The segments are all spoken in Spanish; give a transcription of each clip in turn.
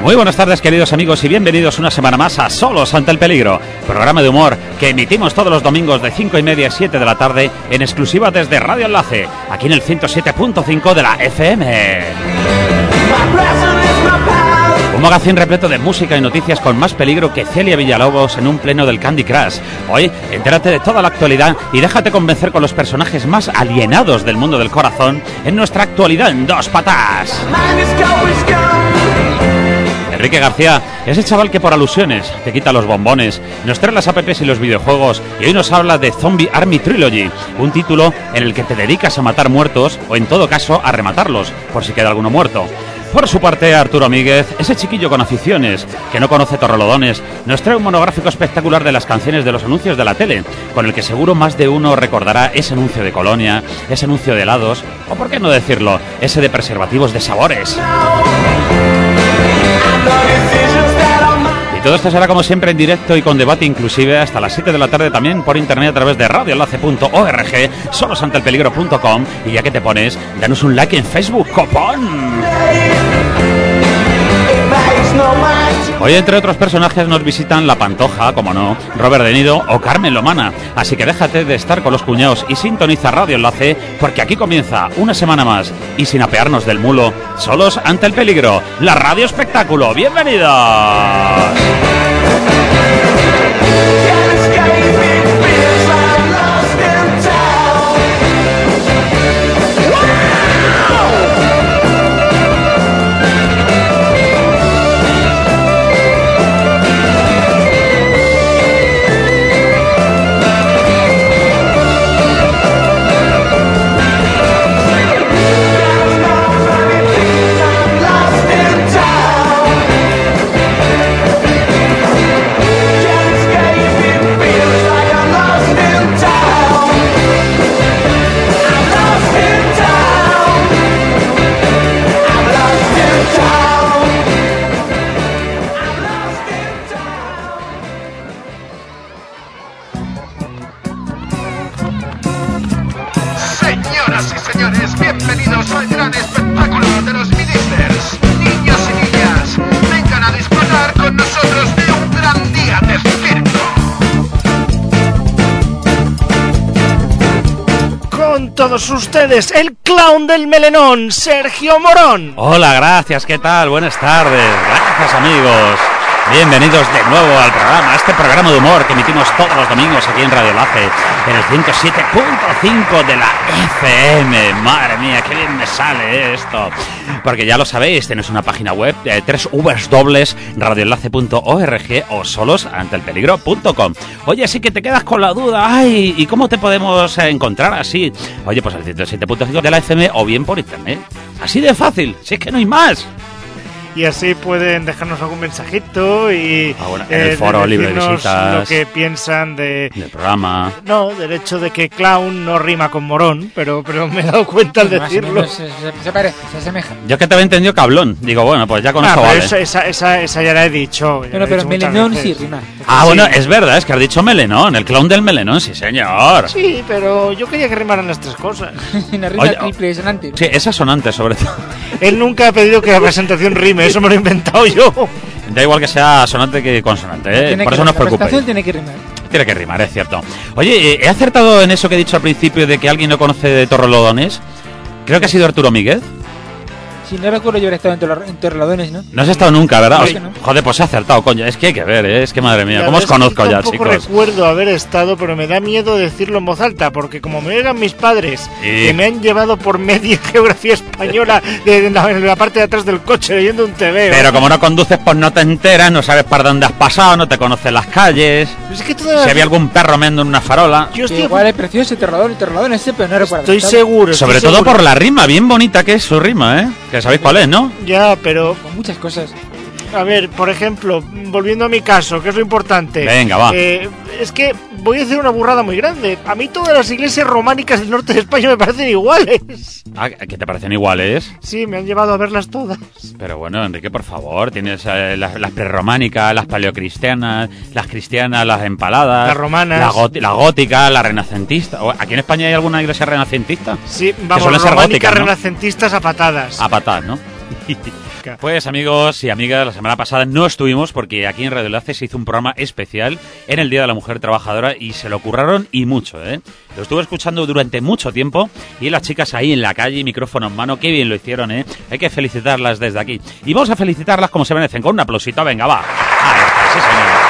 Muy buenas tardes, queridos amigos, y bienvenidos una semana más a Solos ante el Peligro, programa de humor que emitimos todos los domingos de 5:30 a 7 de la tarde en exclusiva desde Radio Enlace, aquí en el 107.5 de la FM. Un magazín repleto de música y noticias con más peligro que Celia Villalobos en un pleno del Candy Crush. Hoy, entérate de toda la actualidad y déjate convencer con los personajes más alienados del mundo del corazón en nuestra actualidad en dos patas. Enrique García, ese chaval que por alusiones te quita los bombones, nos trae las apps y los videojuegos y hoy nos habla de Zombie Army Trilogy, un título en el que te dedicas a matar muertos o en todo caso a rematarlos, por si queda alguno muerto. Por su parte, Arturo Míguez, ese chiquillo con aficiones que no conoce torrelodones, nos trae un monográfico espectacular de las canciones de los anuncios de la tele, con el que seguro más de uno recordará ese anuncio de Colonia, ese anuncio de helados, o por qué no decirlo, ese de preservativos de sabores. Y todo esto será como siempre en directo y con debate inclusive hasta las 7 de la tarde también por internet a través de radioenlace.org, solosanteelpeligro.com y ya que te pones, danos un like en Facebook, copón. Hoy entre otros personajes nos visitan La Pantoja, como no, Robert De Niro o Carmen Lomana, así que déjate de estar con los cuñados y sintoniza Radio Enlace porque aquí comienza una semana más y sin apearnos del mulo, solos ante el peligro, la radio espectáculo. ¡Bienvenidos! Todos ustedes, el clown del melenón, Sergio Morón. Hola, gracias, ¿qué tal? Buenas tardes, gracias amigos. Bienvenidos de nuevo al programa, a este programa de humor que emitimos todos los domingos aquí en Radio Enlace, en el 107.5 de la FM. Madre mía, qué bien me sale esto. Porque ya lo sabéis, tenéis una página web, www.radioenlace.org o solosanteelpeligro.com. Oye, sí que te quedas con la duda, ay, ¿y cómo te podemos encontrar así? Oye, pues al 107.5 de la FM o bien por internet. Así de fácil, si es que no hay más. Y así pueden dejarnos algún mensajito y en el foro libre de visitas, lo que piensan del programa. No, del hecho de que clown no rima con morón, pero me he dado cuenta al decirlo. Se parece, se asemeja. Yo que te había entendido cablón. Digo, bueno, pues ya con eso vale. Esa ya la he dicho. Pero melenón sí rima. Ah, bueno, es verdad, es que has dicho melenón, el clown del melenón, sí señor. Sí, pero yo quería que rimaran las tres cosas. Una rima triple sonante. Sí, esas sonantes sobre todo. Él nunca ha pedido que la presentación rime, eso me lo he inventado yo. Da igual que sea sonante que consonante, ¿eh? Por eso no os preocupéis. La presentación tiene que rimar. Tiene que rimar, es cierto. Oye, ¿he acertado en eso que he dicho al principio de que alguien no conoce de torrelodones? Creo que ha sido Arturo Míguez. Si no recuerdo yo haber estado en Torrelodones, ¿no? No has estado nunca, ¿verdad? No, no. Joder, pues he acertado, coño. Es que hay que ver, ¿eh? Es que madre mía, ¿cómo os conozco ya, chicos? Tampoco recuerdo haber estado, pero me da miedo decirlo en voz alta, porque como me oigan mis padres, que me han llevado por media geografía española en la parte de atrás del coche leyendo un TV. Pero como no conduces, pues no te enteras, no sabes para dónde has pasado, no te conoces las calles. Es que si había algún perro meando en una farola. Yo estoy igual es precioso Torrelodones, pero no recuerdo. Estoy seguro. Sobre todo por la rima, bien bonita que es su rima, ¿eh? Que sabéis cuál es, ¿no? Ya, pero... Con muchas cosas. A ver, por ejemplo, volviendo a mi caso, que es lo importante. Venga, va. Es que voy a decir una burrada muy grande. A mí todas las iglesias románicas del norte de España me parecen iguales. Ah, ¿que te parecen iguales? Sí, me han llevado a verlas todas. Pero bueno, Enrique, por favor, tienes las prerrománicas, las paleocristianas, las cristianas, las empaladas, las romanas, la gótica, la renacentista. ¿Aquí en España hay alguna iglesia renacentista? Sí, vamos, románicas, ¿no? Renacentistas a patadas. A patadas, ¿no? Pues amigos y amigas, la semana pasada no estuvimos porque aquí en Radio Enlace se hizo un programa especial en el Día de la Mujer Trabajadora y se lo curraron y mucho, ¿eh? Lo estuve escuchando durante mucho tiempo y las chicas ahí en la calle, micrófono en mano, qué bien lo hicieron, ¿eh? Hay que felicitarlas desde aquí. Y vamos a felicitarlas como se merecen, con un aplausito, venga, va. Ahí está, sí señor.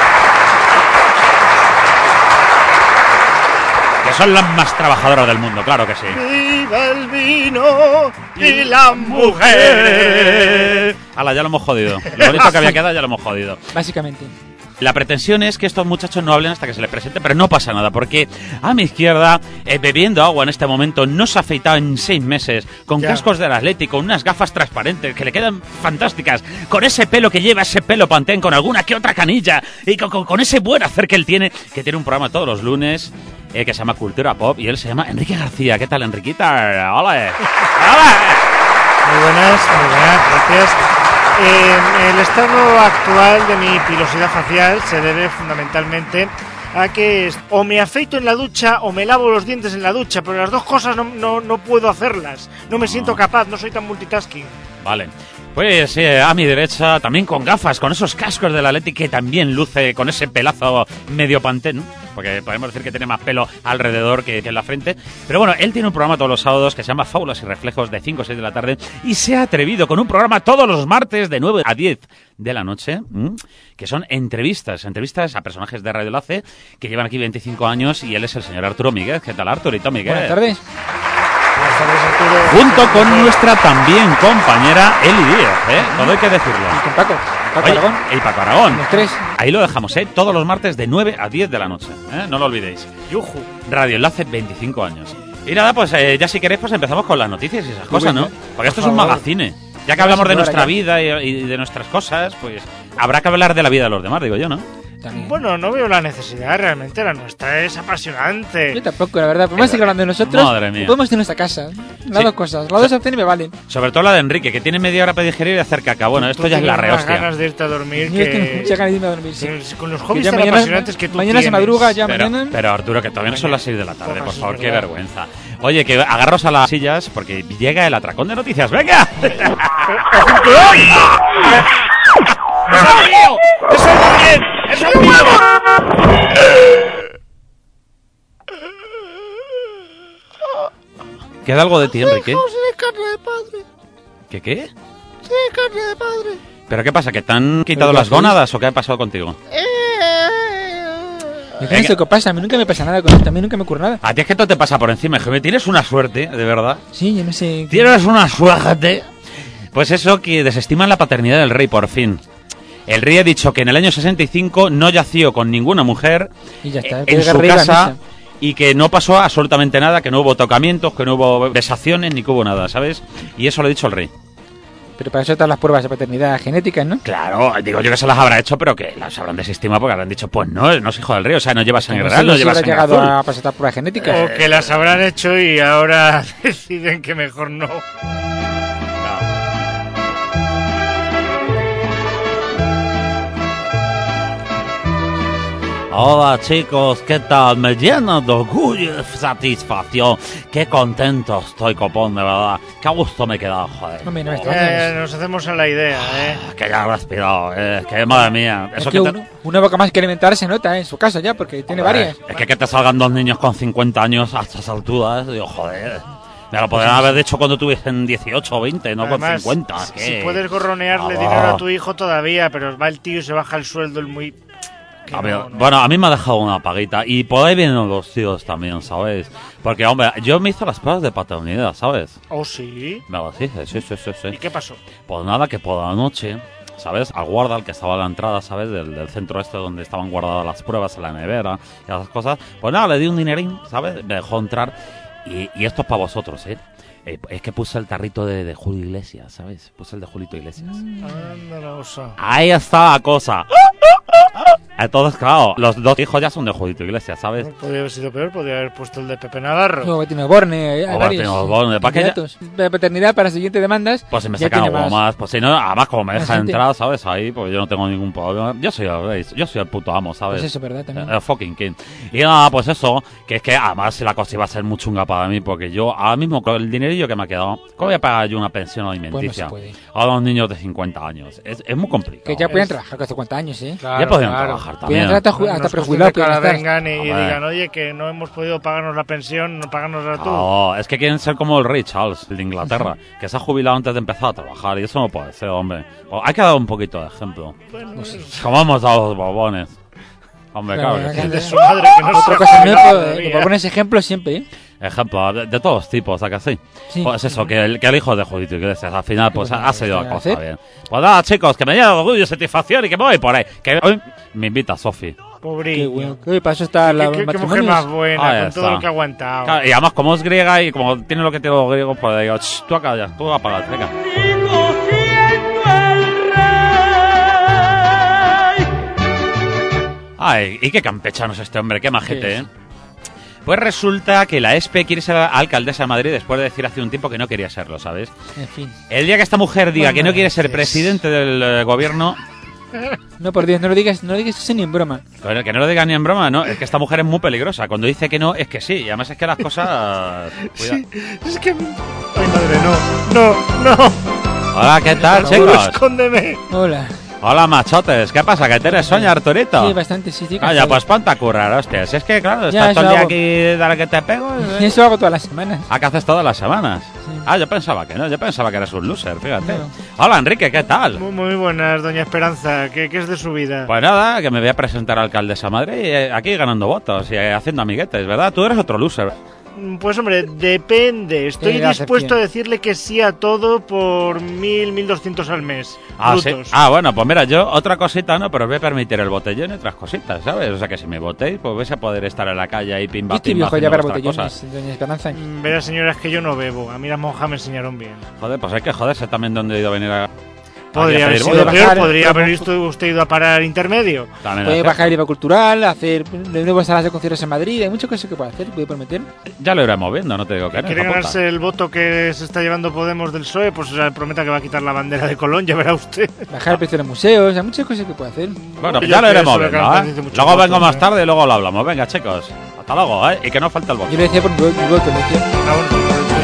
Que son las más trabajadoras del mundo, claro que sí. ¡Viva el vino y la mujer! Hala, ya lo hemos jodido. Lo bonito que había quedado ya lo hemos jodido. Básicamente. La pretensión es que estos muchachos no hablen hasta que se les presente, pero no pasa nada, porque a mi izquierda, bebiendo agua en este momento, no se ha afeitado en 6 meses, con cascos del Atlético, unas gafas transparentes que le quedan fantásticas, con ese pelo que lleva, ese pelo pantén, con alguna que otra canilla, y con ese buen hacer que él tiene, que tiene un programa todos los lunes, que se llama Cultura Pop, y él se llama Enrique García. ¿Qué tal, Enriquita? ¡Hola! ¡Hola! Muy buenas, gracias. El estado actual de mi pilosidad facial se debe fundamentalmente a que o me afeito en la ducha o me lavo los dientes en la ducha, pero las dos cosas no puedo hacerlas. No me siento capaz, no soy tan multitasking. Vale. Pues a mi derecha, también con gafas, con esos cascos del Atleti que también luce con ese pelazo medio pantén, porque podemos decir que tiene más pelo alrededor que en la frente. Pero bueno, él tiene un programa todos los sábados que se llama Fábulas y Reflejos de 5 o 6 de la tarde y se ha atrevido con un programa todos los martes de 9 a 10 de la noche, que son entrevistas a personajes de Radio Enlace que llevan aquí 25 años y él es el señor Arturo Míguez. ¿Qué tal, Arturito Míguez? Buenas tardes. Junto con nuestra también compañera Eli Díaz, todo hay que decirlo. Y con Paco Aragón. Y Paco Aragón. Los tres. Ahí lo dejamos, todos los martes de 9 a 10 de la noche, no lo olvidéis. ¡Yujú! Radio Enlace, 25 años. Y nada, pues ya si queréis pues empezamos con las noticias y esas cosas, ¿no? Porque esto es un magazine. Ya que hablamos de nuestra vida y de nuestras cosas, pues habrá que hablar de la vida de los demás, digo yo, ¿no? También. Bueno, no veo la necesidad, realmente la nuestra es apasionante. Yo tampoco, la verdad. Podemos seguir hablando de nosotros. Madre mía. Podemos ir a nuestra casa. Las dos cosas. Las dos opciones me valen. Sobre todo la de Enrique, que tiene media hora para digerir y hacer caca. Bueno, esto ya es la rehostia. Ganas de irte a dormir. Yo tengo muchas ganas de irme a dormir, sí. Con los hobbies tan mañana, apasionantes que tú mañana tienes. se madruga, ya mañana. Pero Arturo, que todavía no son las 6 de la tarde, por favor, qué verdad. vergüenza. Oye, que agarros a las sillas porque llega el atracón de noticias. ¡Venga! ¡Eso es mío! ¡Eso es bien! ¡Eso es mío! ¿Queda algo de ti, Enrique? de carne de padre. ¿Qué qué? De carne de padre. ¿Pero qué pasa? ¿Que te han quitado las gónadas o qué ha pasado contigo? ¿Qué es lo que pasa? A mí nunca me pasa nada con esto. A mí nunca me ocurre nada. A ti es que todo te pasa por encima, hijo mío. Tienes una suerte, de verdad. Sí, yo no sé. Tienes una suerte. Pues eso, que desestiman la paternidad del rey, por fin. El rey ha dicho que en el año 65 no yació con ninguna mujer Y ya está. en su casa y que no pasó absolutamente nada, que no hubo tocamientos, que no hubo besaciones, ni que hubo nada, ¿sabes? Y eso lo ha dicho el rey. Pero para eso están las pruebas de paternidad genéticas, ¿no? Claro, digo yo que se las habrá hecho, pero que las habrán desestimado porque habrán dicho, pues no es hijo del rey, o sea, no lleva sangre real, no lleva sangre llegado azul. a pasar pruebas genéticas. O que las habrán hecho y ahora deciden que mejor no. Hola chicos, ¿qué tal? Me llena de orgullo y satisfacción. Qué contento estoy, copón, de verdad. Qué a gusto me he quedado, joder. Hombre, no me extrañas. Nos hacemos a la idea, Que ya he respirado, que madre mía. Es Eso que que te... una boca más que alimentar se nota en su casa ya, porque tiene varias. Es que te salgan 2 niños con 50 años a estas alturas, digo, joder. Me lo podrían haber hecho cuando tuviesen 18 o 20, no Además, con 50. Si puedes gorronearle dinero a tu hijo todavía, pero va el tío y se baja el sueldo el muy... A ver, bueno, a mí me ha dejado una paguita. Y por ahí vienen los tíos también, ¿sabes? Porque, hombre, yo me hice las pruebas de paternidad, ¿sabes? ¿Oh, sí? Me las hice, sí. ¿Y qué pasó? Pues nada, que por la noche, ¿sabes? Al guarda, el que estaba a la entrada, ¿sabes? Del centro este donde estaban guardadas las pruebas, en la nevera y esas cosas. Pues nada, le di un dinerín, ¿sabes? Me dejó entrar. Y esto es para vosotros, ¿eh? Es que puse el tarrito de Julio Iglesias, ¿sabes? Puse el de Julito Iglesias. Anda la osa. Ahí está la cosa. Entonces, claro, los 2 hijos ya son de Judito Iglesias, ¿sabes? Podría haber sido peor, podría haber puesto el de Pepe Navarro. Luego Tino Borne, hay O varios. Tino Borne, ¿para qué ya? candidatos. De paternidad para siguientes demandas. Pues si me ya sacan tiene algo más, pues si no, además como me Más dejan gente. entrar, ¿sabes? Ahí, pues yo no tengo ningún problema. Yo soy el puto amo, ¿sabes? Pues eso, ¿verdad? También. El fucking king. Y nada, pues eso, que es que además la cosa iba a ser muy chunga para mí, porque yo ahora mismo con el dinerillo que me ha quedado, ¿cómo voy a pagar yo una pensión alimenticia Pues no se a los niños de 50 años? Es muy complicado. Que ya pueden trabajar con 50 años, ¿eh? Ya podrían trabajar también. Pueden entrar hasta Nos prejubilado. que ahora pueden estar. vengan y Hombre. digan, oye, que no hemos podido pagarnos la pensión, no pagarnosla tú. No, es que quieren ser como el rey Charles, el de Inglaterra, que se ha jubilado antes de empezar a trabajar, y eso no puede ser, hombre. Hay que dar un poquito de ejemplo. Bueno, Como hemos dado los Borbones. Hombre, claro que sí. el de su madre, que no se Otra ha cosa no jubilado es todavía. que pones ejemplo siempre, ¿eh? Ejemplo de todos tipos, ¿a que sí? Sí. Pues eso, que el hijo de Judito Iglesias al final pues bueno, ha seguido la ¿qué cosa hacer? bien. Pues nada, chicos, que me llena de orgullo y satisfacción y que me voy por ahí. Que hoy me invita Sofi. Pobrillo. Qué bueno. Qué paso está la Qué mujer matrimonios. más buena, Ahí con todo está. lo que ha aguantado. Claro, y además como es griega y como tiene lo que tiene los griegos, pues digo, "Ch, tú acá ya, tú apaga, venga". Ay, y qué campechano es este hombre, qué majete, Sí. ¿eh? Pues resulta que la ESPE quiere ser alcaldesa de Madrid después de decir hace un tiempo que no quería serlo, ¿sabes? En fin. El día que esta mujer diga que no quiere ser Manches. presidente del gobierno, No, por Dios, no lo digas eso ni en broma. que no lo diga ni en broma, ¿no? Es que esta mujer es muy peligrosa. Cuando dice que no, es que sí. Y además es que las cosas... Cuidado. Sí, es que... Ay, madre, no. Hola, ¿qué tal, Arturo, chicos? escóndeme. Hola. Hola, machotes. ¿Qué pasa? ¿Que tienes sueño, Arturito? Sí, bastante, sí. Ah, ya, pues ponte a currar, hostias. Es que, claro, Ya, estás todo el eso día hago. aquí, dale que te pego. Y eso hago todas las semanas. Ah, que haces todas las semanas. Sí. Ah, yo pensaba que no. Yo pensaba que eres un loser, fíjate. No. Hola, Enrique, ¿qué tal? Muy buenas, doña Esperanza. ¿Qué es de su vida? Pues nada, que me voy a presentar a alcaldesa Madrid aquí ganando votos y haciendo amiguetes, ¿verdad? Tú eres otro loser. Pues hombre, depende. Estoy Tiene la dispuesto acepción. a decirle que sí a todo por 1.200 al mes. Ah, sí. brutos. Ah, bueno, pues mira, yo otra cosita no, pero os voy a permitir el botellón y otras cositas, ¿sabes? O sea que si me votéis, pues vais a poder estar en la calle ahí pimba Yo estoy pimba viejo ya haciendo para vuestras botellones, cosas. doña Esperanza. Verá, señoras, que yo no bebo. A mí las monjas me enseñaron bien. Joder, pues hay que joderse también donde he ido a venir a... Podría haber pedir sido votos. peor, bajar, podría pero- haber visto usted ido a parar intermedio. También Puede hacer. bajar el IVA cultural, hacer de nuevo salas de conciertos en Madrid. Hay muchas cosas que puede hacer, puede prometer. Ya lo iremos viendo, no te digo que no. ¿Quiere hijo puta. ganarse el voto que se está llevando Podemos del PSOE? Pues prometa que va a quitar la bandera de Colón, ya verá usted. Bajar el precio de los museos. Hay muchas cosas que puede hacer. Bueno, Yo ya lo creo iremos eso, que viendo, dice ¿eh? muchos Luego vengo votos, más ¿eh? tarde y luego lo hablamos. Venga, chicos. Hasta luego, ¿eh? Y que no falte el voto. Yo lo decía por mi voto, lo decía. Ah, bueno,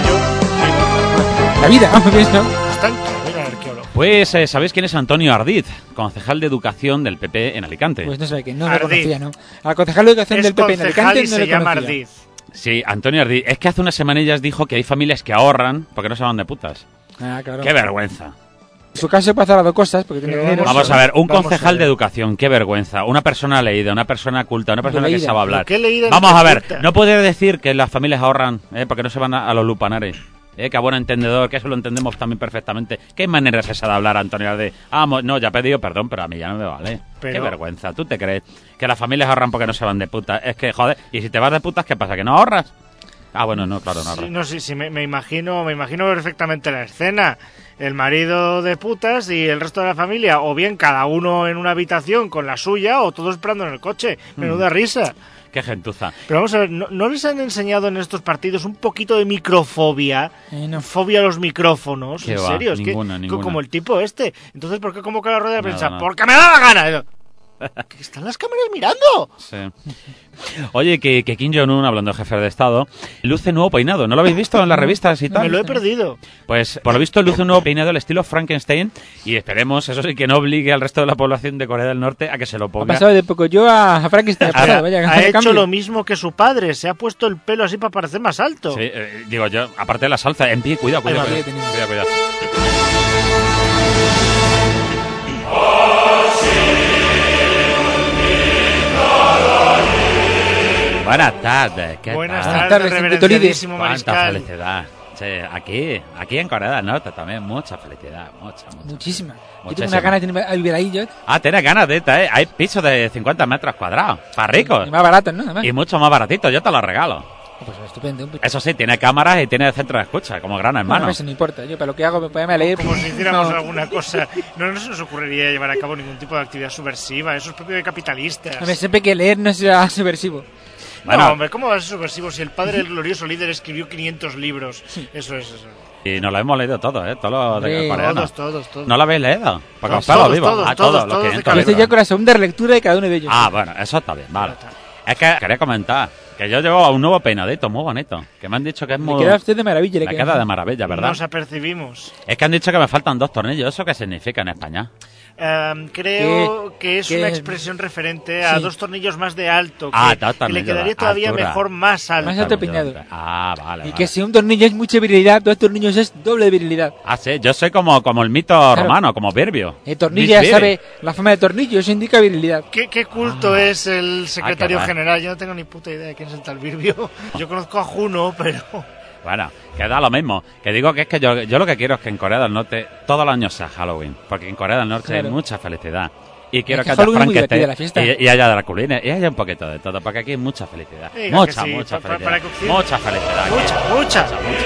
pues La vida, vamos bien, ¿no? bastante. Venga, arqueólogo. Pues, ¿sabéis quién es Antonio Ardid? Concejal de Educación del PP en Alicante. Pues no sabe que no lo Ardid. conocía, ¿no? Al concejal de educación Es del PP en concejal Alicante y no se le llama conocía. Ardiz. Sí, Antonio Ardid. Es que hace unas semanillas dijo que hay familias que ahorran porque no se van de putas. Ah, claro. ¡Qué vergüenza! En su caso puede hacer las dos cosas porque tiene Pero dinero. Vamos a ver, un Vamos concejal a ver. de educación, qué vergüenza. Una persona leída, una persona culta, una persona que leída. sabe hablar. ¿Qué leída ni Vamos qué a ver, culta? no puede decir que las familias ahorran porque no se van a los lupanares. Que a buen entendedor, que eso lo entendemos también perfectamente. ¿Qué manera es esa de hablar, Antonio? De, no, ya he pedido perdón, pero a mí ya no me vale. Pero- Qué vergüenza. ¿Tú te crees que las familias ahorran porque no se van de putas? Es que, joder, y si te vas de putas, ¿qué pasa? ¿Que no ahorras? Ah, bueno, no, claro, no ahorras. Sí, no, sí, me imagino perfectamente la escena. El marido de putas y el resto de la familia, o bien cada uno en una habitación con la suya, o todos esperando en el coche. Menuda risa. Qué gentuza. Pero vamos a ver, ¿no les han enseñado en estos partidos un poquito de microfobia? No. Fobia a los micrófonos, Qué en va, serio, ninguna, es que ninguna. como el tipo este. Entonces, ¿por qué convoca la rueda de Nada, prensa? nada. ¡Porque me da la gana! ¿Que están las cámaras mirando? Sí. Oye, que Kim Jong-un, hablando de jefe de Estado, luce nuevo peinado. ¿No lo habéis visto en las revistas y tal? Me lo he perdido. Pues por lo visto luce un nuevo peinado al estilo Frankenstein y esperemos, eso sí, que no obligue al resto de la población de Corea del Norte a que se lo Ha ponga. pasado de poco yo a Frankenstein. Ha pasado, vaya, Ha hecho cambio. lo mismo que su padre, se ha puesto el pelo así para parecer más alto. Sí, digo yo, aparte de la salsa, en pie, cuidado. Ahí va, ahí tenemos. Cuidado. Buenas tardes, ¿qué Buenas tal? tardes, tardes, reverenciadísimo Cuánta mariscal. felicidad. Sí, aquí en Corea del Norte también, mucha felicidad, mucha. Muchísima. Yo tengo Muchísima. una ganas de irme a vivir ahí yo. Ah, tienes ganas de esta, ¿eh? Hay pisos de 50 metros cuadrados, para ricos. Y más barato, ¿no? Además. Y mucho más baratito, yo te lo regalo. Pues estupendo. Eso sí, tiene cámaras y tiene centro de escucha, como Gran Hermano. No, eso no importa. Yo para lo que hago me ponerme a leer. Como si hiciéramos no. alguna cosa. No se nos ocurriría llevar a cabo ningún tipo de actividad subversiva. Eso es propio de capitalistas. Hombre, siempre que leer no será subversivo. Bueno. No, hombre, ¿cómo va a ser subversivo si el padre del glorioso líder escribió 500 libros? Eso es eso. Y nos lo hemos leído todo, ¿eh? Todo lo de Coreano. Todos. ¿No lo habéis leído? Para Todos, comprarlo vivo. todos, Todo lo todos que de entra. cabeza. Estoy ya con la segunda relectura de cada uno de ellos. Ah, bueno, eso está bien, vale. Es que quería comentar que yo llevo un nuevo peinadito muy bonito. Que me han dicho que es muy... Le queda a usted de maravilla. Me queda de maravilla, ¿verdad? Nos apercibimos. Es que han dicho que me faltan 2 tornillos. ¿Eso qué significa en España? Creo que es ¿Qué? una expresión referente a Sí. 2 tornillos más de alto. Que, 2 que le tornillos quedaría de todavía altura. mejor más alto. Más alto peinado. Ah, vale. Y vale. que si un tornillo es mucha virilidad, 2 tornillos es doble virilidad. Ah, sí, yo soy como el mito romano, como Verbio. El tornillo ya sabe la forma de tornillo, eso indica virilidad. ¿Qué culto es el secretario qué general? Yo no tengo ni puta idea de quién es el tal Virbio. Yo conozco a Juno, pero... Bueno, que da lo mismo. Que digo que es que yo lo que quiero es que en Corea del Norte todos los años sea Halloween. Porque en Corea del Norte Claro. hay mucha felicidad. Y quiero Es que que haya Halloween es muy divertida la Frankenstein fiesta. y haya draculines y haya un poquito de todo. Porque aquí hay mucha felicidad. Diga Mucha, que sí, mucha para felicidad. que Occidente- Mucha felicidad. aquí. Mucha.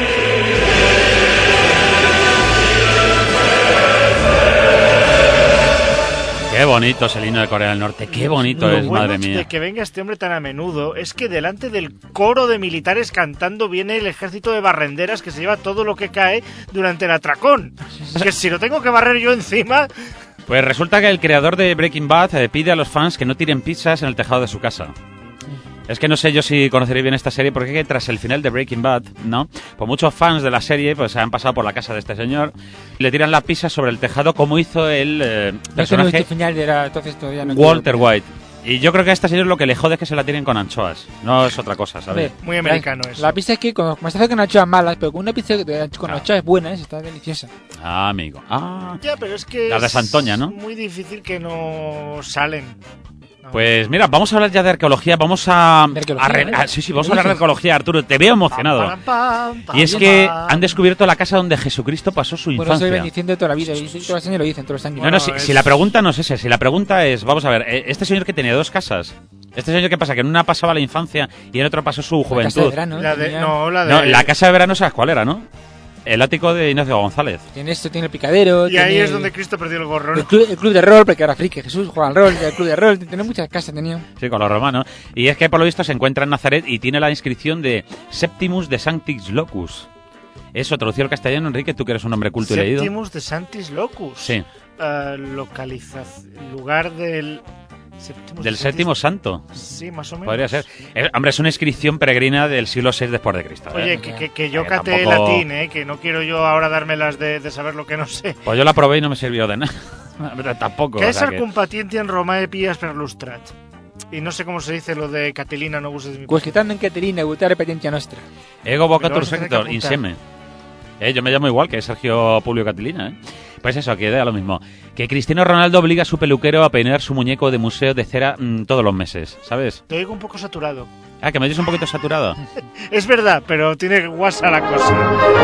Qué bonito es el himno de Corea del Norte. Qué bonito Lo es, bueno madre mía. de que venga este hombre tan a menudo es que delante del coro de militares cantando viene el ejército de barrenderas que se lleva todo lo que cae durante el atracón. Que si lo tengo que barrer yo encima... Pues resulta que el creador de Breaking Bad pide a los fans que no tiren pizzas en el tejado de su casa. Es que no sé yo si conoceréis bien esta serie, porque es que tras el final de Breaking Bad, ¿no? Pues muchos fans de la serie pues se han pasado por la casa de este señor y le tiran la pizza sobre el tejado como hizo el Eso no he personaje visto final de la... Entonces todavía no Walter quiero- White. Y yo creo que a este señor lo que le jode es que se la tiren con anchoas. No es otra cosa, ¿sabes? Hombre, Muy americano la, eso. La pizza es que como se hace con anchoas malas, pero con una pizza con Claro. anchoas buenas está deliciosa. Ah, amigo. Ah. Ya, pero es que Las de es Santoña, ¿no? muy difícil que no salen. No. Pues mira, vamos a hablar ya de arqueología. Vamos a... ¿De arqueología? sí, vamos a hablar de arqueología, Arturo. Te veo emocionado. Pam, pam, pam, Y es que pam. han descubierto la casa donde Jesucristo pasó su Bueno, infancia. soy bendición de toda la vida. Y todos los años lo dicen, todos los años. No, Bueno, no, es- si la pregunta no es esa, si la pregunta es, vamos a ver, este señor que tenía 2 casas, este señor que pasa, que en una pasaba la infancia y en otra pasó su La casa de juventud. verano, La de, tenía- no, la de... No, la casa de verano, ¿sabes cuál era, no? El ático de Ignacio González. Tiene esto, tiene el picadero. Y ahí tiene es donde Cristo perdió el gorro. el club de rol, porque ahora friki, Jesús juega al rol, el club de rol, tiene muchas casas, tenía. Sí, con los romanos. Y es que por lo visto se encuentra en Nazaret y tiene la inscripción de Septimus de Sanctis Locus. Eso, traducido al castellano, Enrique, tú que eres un hombre culto y leído. Septimus de Santis Locus. Sí, Lugar del... Septimus del de Santis- séptimo santo. Sí, más o menos. Podría ser. Hombre, es una inscripción peregrina del siglo VI después de Cristo. Oye, ¿eh? que yo Que caté tampoco- latín, que no quiero yo ahora dármelas de saber lo que no sé. Pues yo la probé y no me sirvió de nada. Tampoco. Que o es sea que- compatientiem Romae pias per lustrat. Y no sé cómo se dice lo de Catilina no uses de mi... Quosquitando en Caterina, gutare petentia nostra. Ego vocatur Pero vamos a tener que sector, apuntar. insieme. Yo me llamo igual que Sergio Publio Catilina, ¿eh? Pues eso, que da lo mismo. Que Cristiano Ronaldo obliga a su peluquero a peinar su muñeco de museo de cera todos los meses, ¿sabes? Te oigo un poco saturado. Ah, que me oyes un poquito saturado. Es verdad, pero tiene guasa la cosa.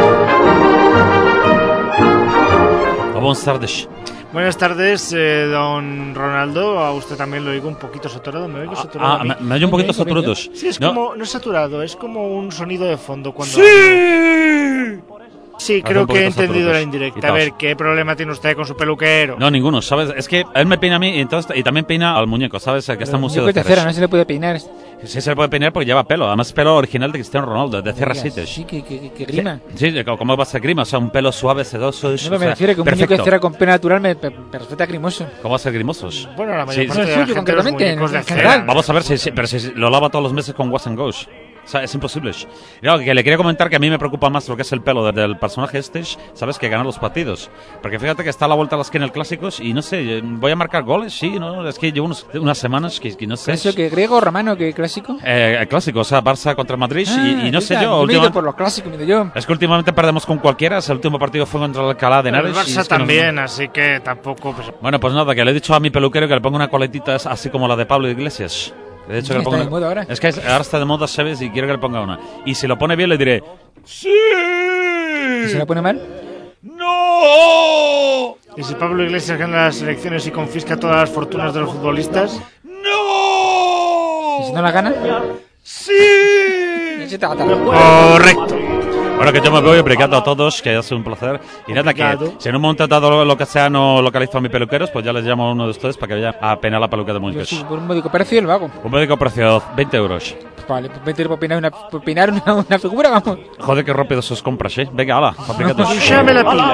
Buenas tardes. Buenas tardes, don Ronaldo. A usted también lo oigo un poquito saturado. ¿Me oigo saturado? a mí? Me oye un poquito Venga, saturado. Sí, es No. como... No es saturado, es como un sonido de fondo cuando... ¡Sí! Sí, Hace creo un que he poquito entendido la saturados. indirecta. A Quitaos. ver, ¿qué problema tiene usted con su peluquero? No, ninguno, ¿sabes? Es que él me peina a mí y también peina al muñeco, ¿sabes? El que está en el museo Muñeco de de cera, Ceres. no se le puede peinar. Sí, se le puede peinar porque lleva pelo. Además, pelo original de Cristiano Ronaldo, de Cerra Oiga, Sites. Sí, que grima. Sí, ¿cómo va a ser grima? O sea, un pelo suave, sedoso. No, o pero me sea, refiero que un muñeco de perfecto. cera con pelo natural me resulta grimoso. ¿Cómo va a ser grimosos? Bueno, la mayor Sí, parte sí, de la suyo, gente los concretamente, muñecos de en cera. general. Vamos a ver pero si lo lava todos los meses con Wash and Gosh. O sea, es imposible. No, que le quería comentar que a mí me preocupa más lo que es el pelo del personaje este, ¿sabes? Que ganar los partidos. Porque fíjate que está a la vuelta a la esquina el Clásicos y no sé, voy a marcar goles, sí, ¿no? Es que llevo unas semanas que no sé. ¿Eso que griego, romano, que clásico? El clásico, o sea, Barça contra Madrid y no sé oiga, yo. me he ido últimamente- por los clásicos, me he ido yo. Es que últimamente perdemos con cualquiera. El último partido fue contra el Alcalá de Pero Henares. el y Barça es que no- también, así que tampoco... pues, Bueno, pues nada, que le he dicho a mi peluquero que le ponga una coletita así como la de Pablo Iglesias. Le he dicho que le Está ponga... de moda ahora. Es que ahora está de moda, ¿sabes? Y quiero que le ponga una. Y si lo pone bien le diré... ¡Sí! ¿Y se la pone mal? ¡No! ¿Y si Pablo Iglesias gana las elecciones y confisca todas las fortunas de los futbolistas? ¿Y si ¡No! no la gana? ¡Sí! Ese te gata. Correcto. Bueno, que yo me voy brincando a todos, que ha sido un placer. Y nada, que si en un momento dado lo que sea no localizo a mis peluqueros, pues ya les llamo a uno de ustedes para que vaya a peinar la peluca de Yo Muñoz. sí, por un módico precio lo hago. Un módico precio, 20 euros. Vale, pues 20 euros por peinar una figura, vamos. Joder, qué rápido sos compras, ¿eh? Venga, hala, aplicate. Llame la pila.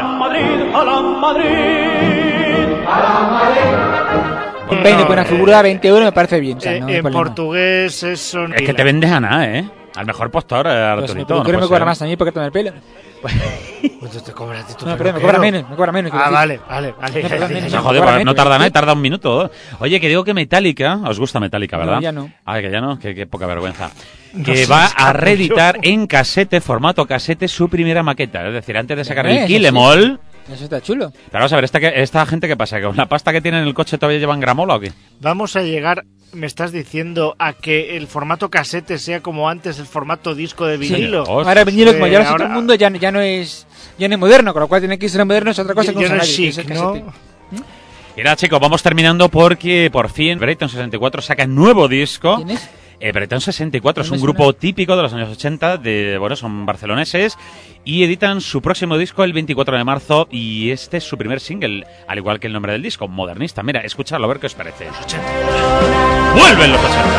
Un peine por una figura, 20 euros me parece bien. O sea, no hay En problema. portugués eso... Es que te vendes a nada, ¿eh? Al mejor postor, Pues mi Arturito. peluquero no me puede cobra ser. más a mí porque tomar el pelo. ¿Cuánto te cobra a ti tu No, perdón, me peluquero? cobra menos. Ah, quiero vale. No, perdón, menos. No, No, joder, cobra pues no menos, tarda nada, ¿sí? tarda un minuto. Oye, que digo que Metallica, os gusta Metallica, ¿verdad? No, ya no. Ah, que ya no, qué poca vergüenza. No Que sé, va es que a reeditar yo- en casete, formato casete, su primera maqueta. Es decir, antes de sacar ¿Ves? el Kill Em All. Eso está chulo. Pero vamos a ver, esta gente, ¿qué pasa? ¿Que con la pasta que tienen en el coche todavía llevan gramola o qué? Vamos a llegar, me estás diciendo, a que el formato casete sea como antes el formato disco de vinilo. Sí. Hostia. Ahora vinilo, como ya lo hace ahora- todo el mundo, ya no es moderno, con lo cual tiene que ser moderno, es otra cosa que Ya usa no es nadie, que es chic, el ¿no? casete. Y nada, chicos, vamos terminando porque por fin Breakdown 64 saca nuevo disco. ¿Quién es? Breakdown 64 es No me un suena. grupo típico de los años 80, son barceloneses y editan su próximo disco el 24 de marzo y este es su primer single, al igual que el nombre del disco, Modernista. Mira, escuchadlo a ver qué os parece. Los 80. ¡Vuelven los 80!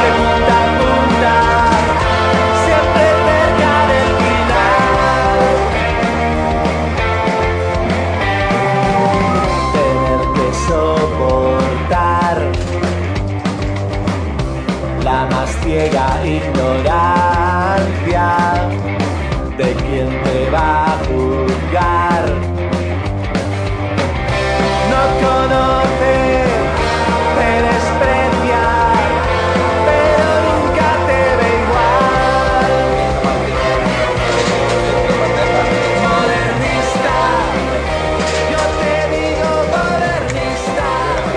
Siempre cerca del final. Tener que soportar la más ciega ignorancia de quien te va a juzgar. No conoce, te desprecia, pero nunca te ve igual. Modernista, yo te digo modernista.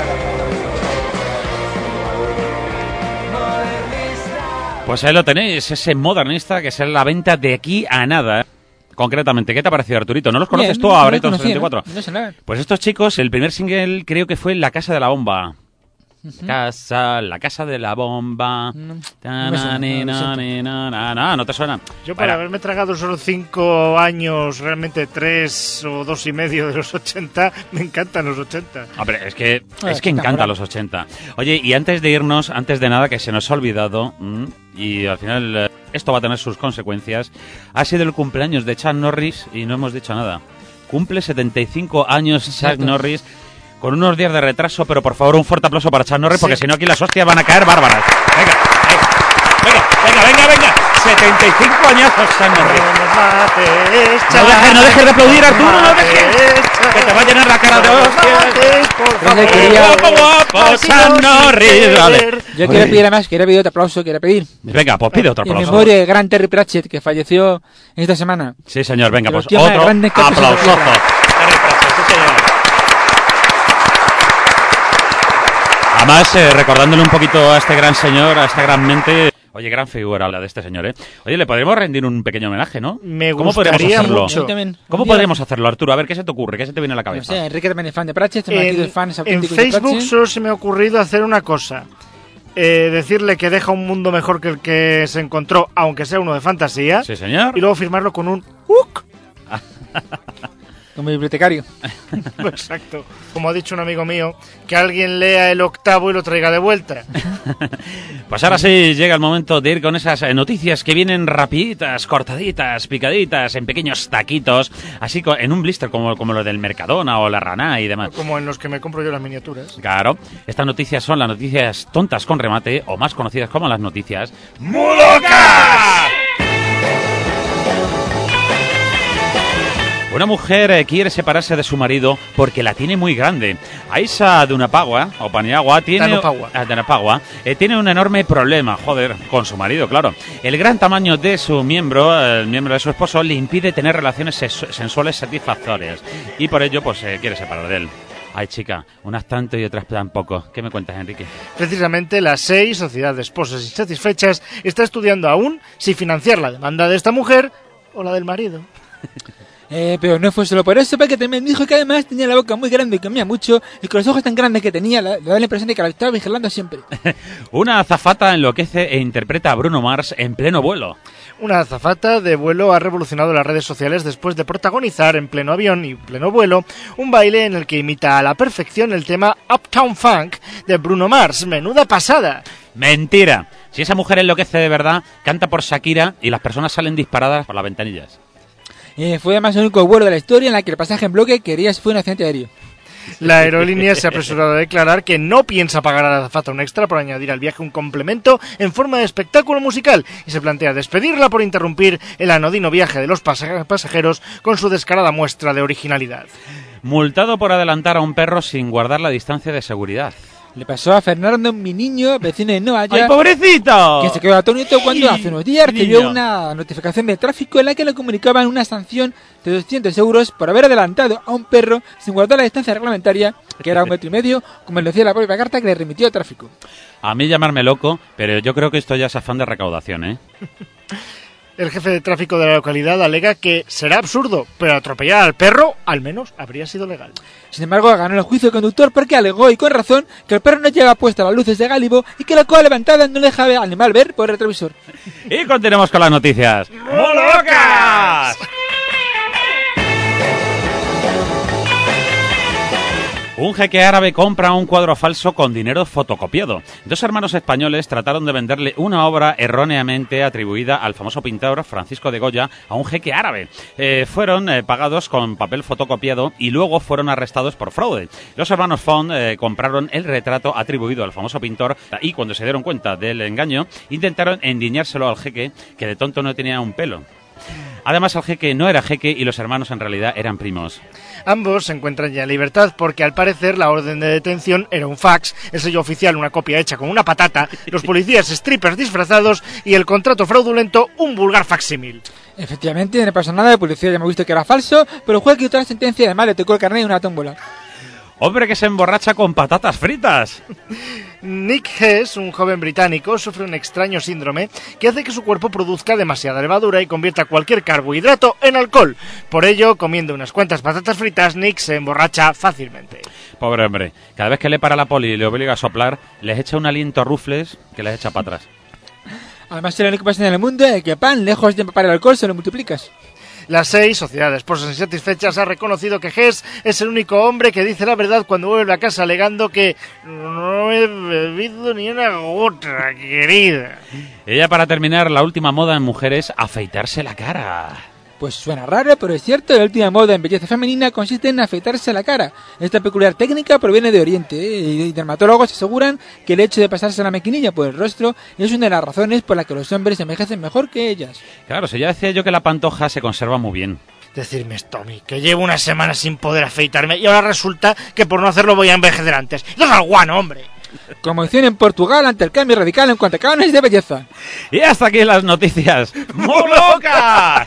Modernista. Pues ahí lo tenéis, ese Modernista que es la venta de aquí a nada. Concretamente, ¿qué te ha parecido, Arturito? ¿No los conoces Bien, tú no a lo Breakdown conocía, 64? No sé nada. Pues estos chicos, el primer single creo que fue La Casa de la Bomba. La casa de la bomba. No, Ta no me suena, na, ni, no, lo na, siento. ni, na, na, na, no te suena. Yo para Bueno, haberme tragado solo 5 años, realmente 3 o 2 y medio de los 80, me encantan los 80. hombre, es que Bueno, encanta ahora. los 80. Oye, y antes de irnos, antes de nada, que se nos ha olvidado, y al final esto va a tener sus consecuencias, ha sido el cumpleaños de Chuck Norris y no hemos dicho nada. Cumple 75 años Chuck cierto. Norris, con unos días de retraso, pero por favor un fuerte aplauso para Chuck Norris, Sí. porque si no aquí las hostias van a caer bárbaras. Venga. 75 años Chuck Norris. No dejes de aplaudir, Arturo, no dejes. Que te va a llenar la cara de hostias. Yo quería- Guapo, Chuck Norris. Vale. Yo quiero pedir además, quería pedir otro aplauso, quería pedir. Venga, pues pide otro En aplauso. memoria del gran Terry Pratchett, que falleció esta semana. Sí, señor, venga, De los pues tíos más otro grandes que ha pisado la aplausozo. tierra. Terry Pratchett, sí, señor. Además, recordándole un poquito a este gran señor, a esta gran mente. Oye, gran figura la de este señor, ¿eh? Oye, le podríamos rendir un pequeño homenaje, ¿no? Me ¿Cómo podríamos gustaría hacerlo? mucho. Yo también. ¿Cómo Un día- podríamos hacerlo, Arturo? A ver, ¿qué se te ocurre? ¿Qué se te viene a la No cabeza? sé, Enrique también es fan de Pratchett, este marido es fan, es En auténtico de Facebook Pratchett. solo se me ha ocurrido hacer una cosa. Decirle que deja un mundo mejor que el que se encontró, aunque sea uno de fantasía, Sí, señor. y luego firmarlo con un ¡Uk! Como bibliotecario. Exacto. Como ha dicho un amigo mío, que alguien lea el octavo y lo traiga de vuelta. Pues ahora sí llega el momento de ir con esas noticias que vienen rapiditas, cortaditas, picaditas, en pequeños taquitos, así en un blister como lo del Mercadona o la Rana y demás. Como en los que me compro yo las miniaturas. Claro, estas noticias son las noticias tontas con remate, o más conocidas como las noticias ¡Mulocas! Una mujer quiere separarse de su marido porque la tiene muy grande. Aisha Dunapagua, o Paniagua, Danapagua, tiene un enorme problema, con su marido, claro. El gran tamaño de su miembro, el miembro de su esposo, le impide tener relaciones sensuales satisfactorias. Y por ello, pues, quiere separar de él. Ay, chica, unas tanto y otras tampoco. ¿Qué me cuentas, Enrique? Precisamente la SEI, Sociedad de Esposas Insatisfechas, está estudiando aún si financiar la demanda de esta mujer o la del marido. Pero no fue solo por eso, porque también dijo que además tenía la boca muy grande y comía mucho, y con los ojos tan grandes que tenía, le da la impresión de que la estaba vigilando siempre. Una azafata enloquece e interpreta a Bruno Mars en pleno vuelo. Una azafata de vuelo ha revolucionado las redes sociales después de protagonizar en pleno avión y pleno vuelo un baile en el que imita a la perfección el tema Uptown Funk de Bruno Mars. ¡Menuda pasada! ¡Mentira! Si esa mujer enloquece de verdad, canta por Shakira y las personas salen disparadas por las ventanillas. Fue además el único vuelo de la historia en la que el pasaje en bloque quería fue un accidente aéreo. La aerolínea se ha apresurado a declarar que no piensa pagar a la azafata un extra por añadir al viaje un complemento en forma de espectáculo musical y se plantea despedirla por interrumpir el anodino viaje de los pasajeros con su descarada muestra de originalidad. Multado por adelantar a un perro sin guardar la distancia de seguridad. Le pasó a Fernando, mi niño, vecino de Noaya, ¡ay, pobrecito! que se quedó atónito cuando hace unos días recibió una notificación de tráfico en la que le comunicaban una sanción de 200 euros por haber adelantado a un perro sin guardar la distancia reglamentaria, que era 1,5 metros, como le decía la propia carta que le remitió a tráfico. A mí llamarme loco, pero yo creo que esto ya es afán de recaudación, ¿eh? El jefe de tráfico de la localidad alega que será absurdo, pero atropellar al perro, al menos, habría sido legal. Sin embargo, ganó el juicio el conductor porque alegó, y con razón, que el perro no lleva puesta las luces de gálibo y que la cola levantada no le deja al animal ver por el retrovisor. Y continuemos con las noticias. ¡Molocas! Un jeque árabe compra un cuadro falso con dinero fotocopiado. Dos hermanos españoles trataron de venderle una obra erróneamente atribuida al famoso pintor Francisco de Goya a un jeque árabe. Fueron pagados con papel fotocopiado y luego fueron arrestados por fraude. Los hermanos Font compraron el retrato atribuido al famoso pintor y cuando se dieron cuenta del engaño intentaron endiñárselo al jeque, que de tonto no tenía un pelo. Además, el jeque no era jeque y los hermanos en realidad eran primos. Ambos se encuentran ya en libertad porque al parecer la orden de detención era un fax, el sello oficial una copia hecha con una patata, los policías strippers disfrazados y el contrato fraudulento un vulgar facsímil. Efectivamente, no pasó nada, el policía ya hemos visto que era falso, pero el juez quitó la sentencia y además le tocó el carnet de una tómbola. ¡Hombre que se emborracha con patatas fritas! Nick Hess, un joven británico, sufre un extraño síndrome que hace que su cuerpo produzca demasiada levadura y convierta cualquier carbohidrato en alcohol. Por ello, comiendo unas cuantas patatas fritas, Nick se emborracha fácilmente. Pobre hombre, cada vez que le para la poli y le obliga a soplar, les echa un aliento a rufles que les echa para atrás. Además, lo único que pasa en el mundo es que pan, lejos de empapar el alcohol, se lo multiplicas. La 6, Sociedad de Esposas Insatisfechas, ha reconocido que Hess es el único hombre que dice la verdad cuando vuelve a casa alegando que no he bebido ni una gota, querida. Ella, para terminar, la última moda en mujeres, afeitarse la cara. Pues suena raro, pero es cierto, la última moda en belleza femenina consiste en afeitarse la cara. Esta peculiar técnica proviene de Oriente, y dermatólogos aseguran que el hecho de pasarse la maquinilla por el rostro es una de las razones por las que los hombres envejecen mejor que ellas. Claro, si ya decía yo que la pantoja se conserva muy bien. Decirme, Tommy, que llevo una semana sin poder afeitarme y ahora resulta que por no hacerlo voy a envejecer antes. ¡No es guano, hombre! Como hicieron en Portugal ante el cambio radical en cuanto a cánones de belleza. Y hasta aquí las noticias. ¡Muy locas!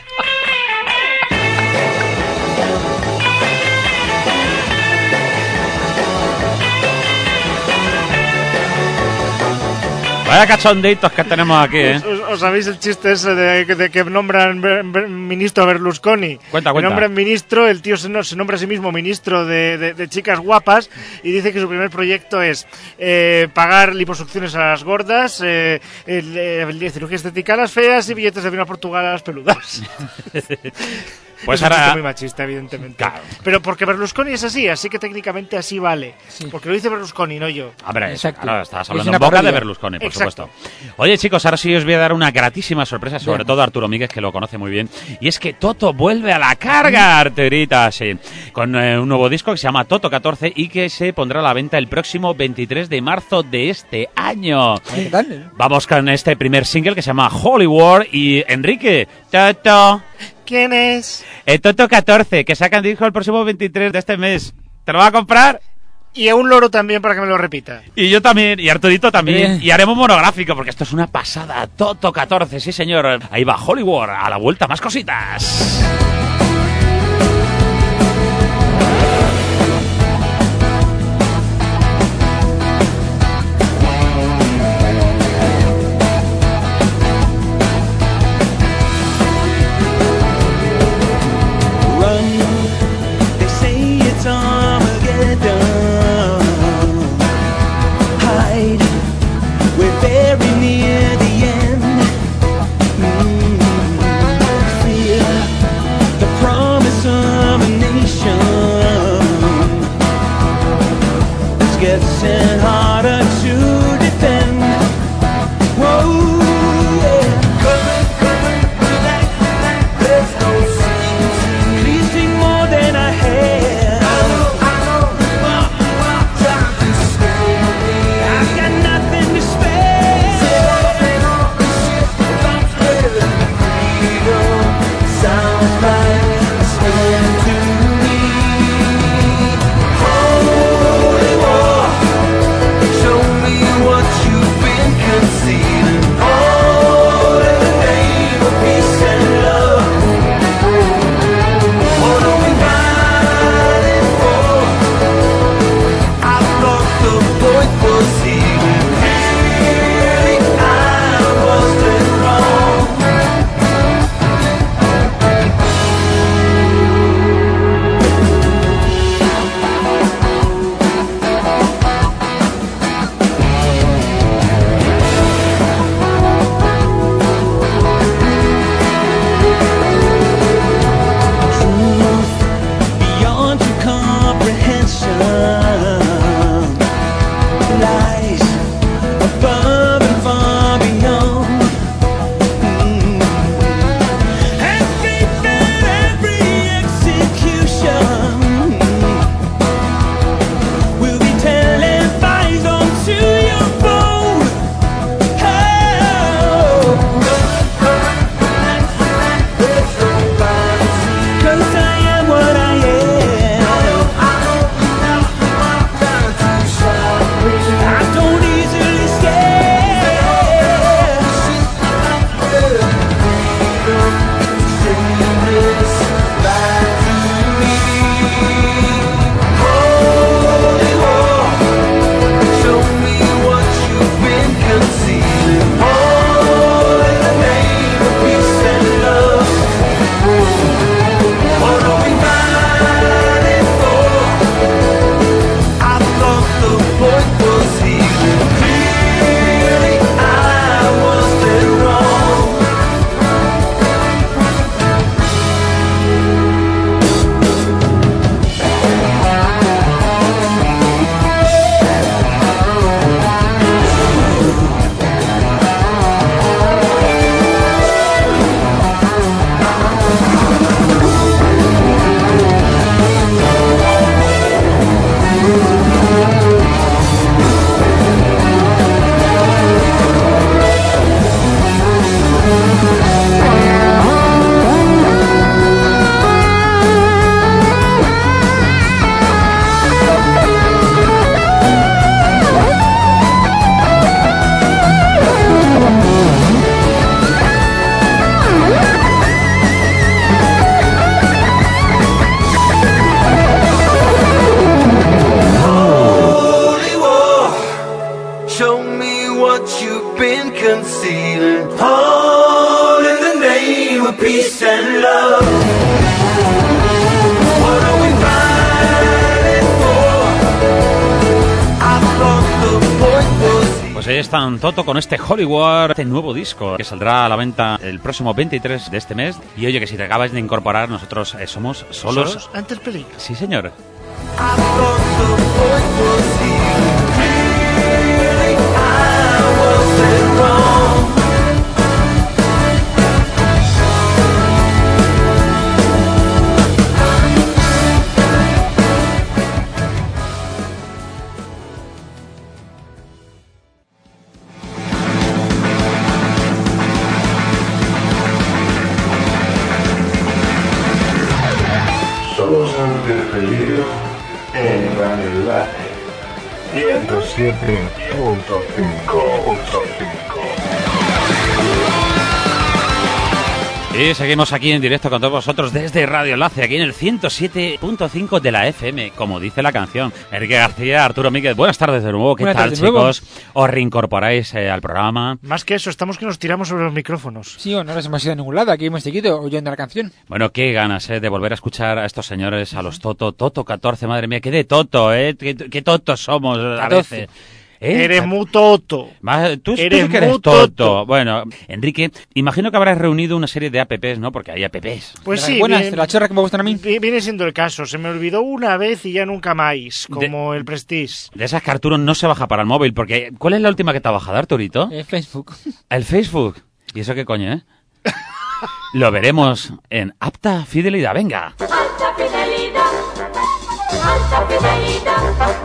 Vaya cachondeitos que tenemos aquí, ¿eh? ¿Os sabéis el chiste ese de que nombran ministro a Berlusconi? Cuenta. Nombran ministro, el tío se nombra a sí mismo ministro de chicas guapas y dice que su primer proyecto es pagar liposucciones a las gordas, cirugía estética a las feas y billetes de avión a Portugal a las peludas. Pues es ahora... muy machista, evidentemente. Claro. Pero porque Berlusconi es así que técnicamente así vale. Sí. Porque lo dice Berlusconi, no yo. Hombre, exacto. Claro, estabas hablando en boca de Berlusconi, por supuesto. Oye, chicos, ahora sí os voy a dar una gratísima sorpresa, sobre todo a Arturo Míguez, que lo conoce muy bien. Y es que Toto vuelve a la carga, Arturita, sí. Con un nuevo disco que se llama Toto 14 y que se pondrá a la venta el próximo 23 de marzo de este año. Vamos con este primer single que se llama Hollywood y Enrique, Toto... ¿Quién es? El Toto 14, que sacan disco el próximo 23 de este mes. ¿Te lo va a comprar? Y a un loro también para que me lo repita. Y yo también, y Arturito también. Y haremos monográfico, porque esto es una pasada. Toto 14, sí señor. Ahí va Hollywood, a la vuelta más cositas. Run es tan toto con este Hollywood, este nuevo disco que saldrá a la venta el próximo 23 de este mes. Y oye, que si te acabas de incorporar, nosotros somos solos ante el peligro. Sí, señor. Solos ante el peligro en Radio Enlace 107.5. Y seguimos aquí en directo con todos vosotros desde Radio Enlace, aquí en el 107.5 de la FM, como dice la canción. Enrique García, Arturo Míguez, buenas tardes de nuevo. ¿Qué tal, chicos? ¿Os reincorporáis al programa? Más que eso, estamos que nos tiramos sobre los micrófonos. Sí, no nos hemos ido a ningún lado, aquí hemos seguido oyendo la canción. Bueno, qué ganas, de volver a escuchar a estos señores, a los Toto 14, madre mía, qué de Toto, qué totos somos a veces. Eres muy toto. Tú sí que eres toto. Bueno, Enrique, imagino que habrás reunido una serie de apps, ¿no? Porque hay apps. Pues sí, buenas, de la chorra que me gustan a mí. Viene siendo el caso. Se me olvidó una vez y ya nunca más, como el Prestige. De esas que Arturo no se baja para el móvil, porque ¿cuál es la última que te ha bajado, Arturito? Facebook. El Facebook. ¿Y eso qué coño, Lo veremos en Apta Fidelidad. Venga. Alta fidelidad. Alta fidelidad.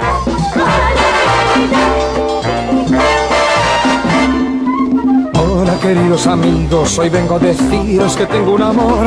Hola queridos amigos, hoy vengo a deciros que tengo un amor.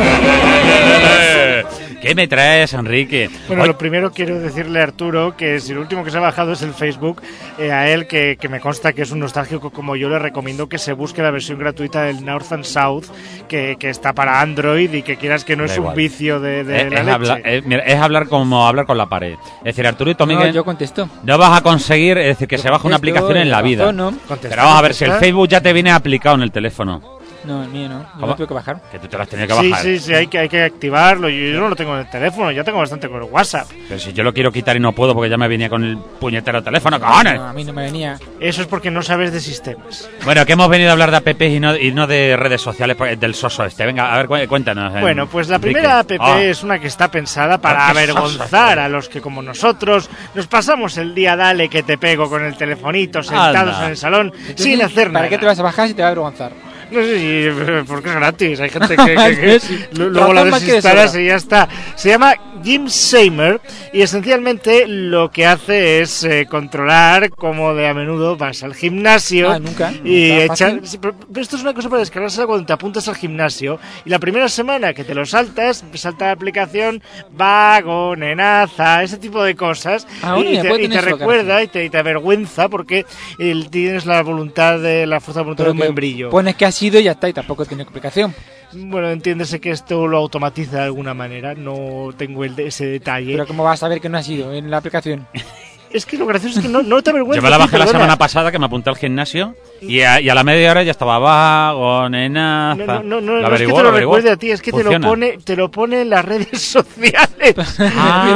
¿Qué me traes, Enrique? Bueno, lo primero quiero decirle a Arturo que si lo último que se ha bajado es el Facebook, a él que me consta que es un nostálgico como yo, le recomiendo que se busque la versión gratuita del North and South, que está para Android y que quieras que no es un vicio de la leche. Mira, es hablar como hablar con la pared. Es decir, Arturito Miguel, yo contesto. No vas a conseguir que se baje una aplicación en la vida. No. Pero vamos a ver, si el Facebook ya te viene aplicado en el teléfono. No, el mío no. Yo lo tengo que bajar. Que tú te lo has tenido que bajar. Sí, hay que activarlo. Yo no lo tengo en el teléfono, ya tengo bastante con el WhatsApp. Pero si yo lo quiero quitar y no puedo porque ya me venía con el puñetero teléfono, cojones. No, a mí no me venía. Eso es porque no sabes de sistemas. Bueno, que hemos venido a hablar de apps y no de redes sociales del soso este. Venga, a ver, cuéntanos. Bueno, pues la primera app es una que está pensada para avergonzar a los que, como nosotros, nos pasamos el día dale que te pego con el telefonito sentados en el salón sin hacer nada. ¿Para qué te vas a bajar si te va a avergonzar? No sé si porque es gratis. Hay gente que luego la desinstalas y ya está. Se llama GymSamer y esencialmente lo que hace es controlar cómo de a menudo vas al gimnasio y echar. Pero esto es una cosa para descargarse cuando te apuntas al gimnasio y la primera semana que te lo saltas, salta la aplicación vago, nenaza, ese tipo de cosas y te recuerda y te avergüenza porque tienes la voluntad de la fuerza de voluntad de un membrillo. Pones que ha sido y ya está, y tampoco tiene explicación. Bueno, entiéndese que esto lo automatiza de alguna manera, no tengo ese detalle. Pero ¿cómo vas a saber que no ha sido en la aplicación? Es que lo gracioso es que no te avergüenza. Yo me la bajé la semana pasada que me apunté al gimnasio y a la media hora ya estaba vago, nenaza. No es que te lo recuerde a ti, es que te lo pone en las redes sociales. Dice,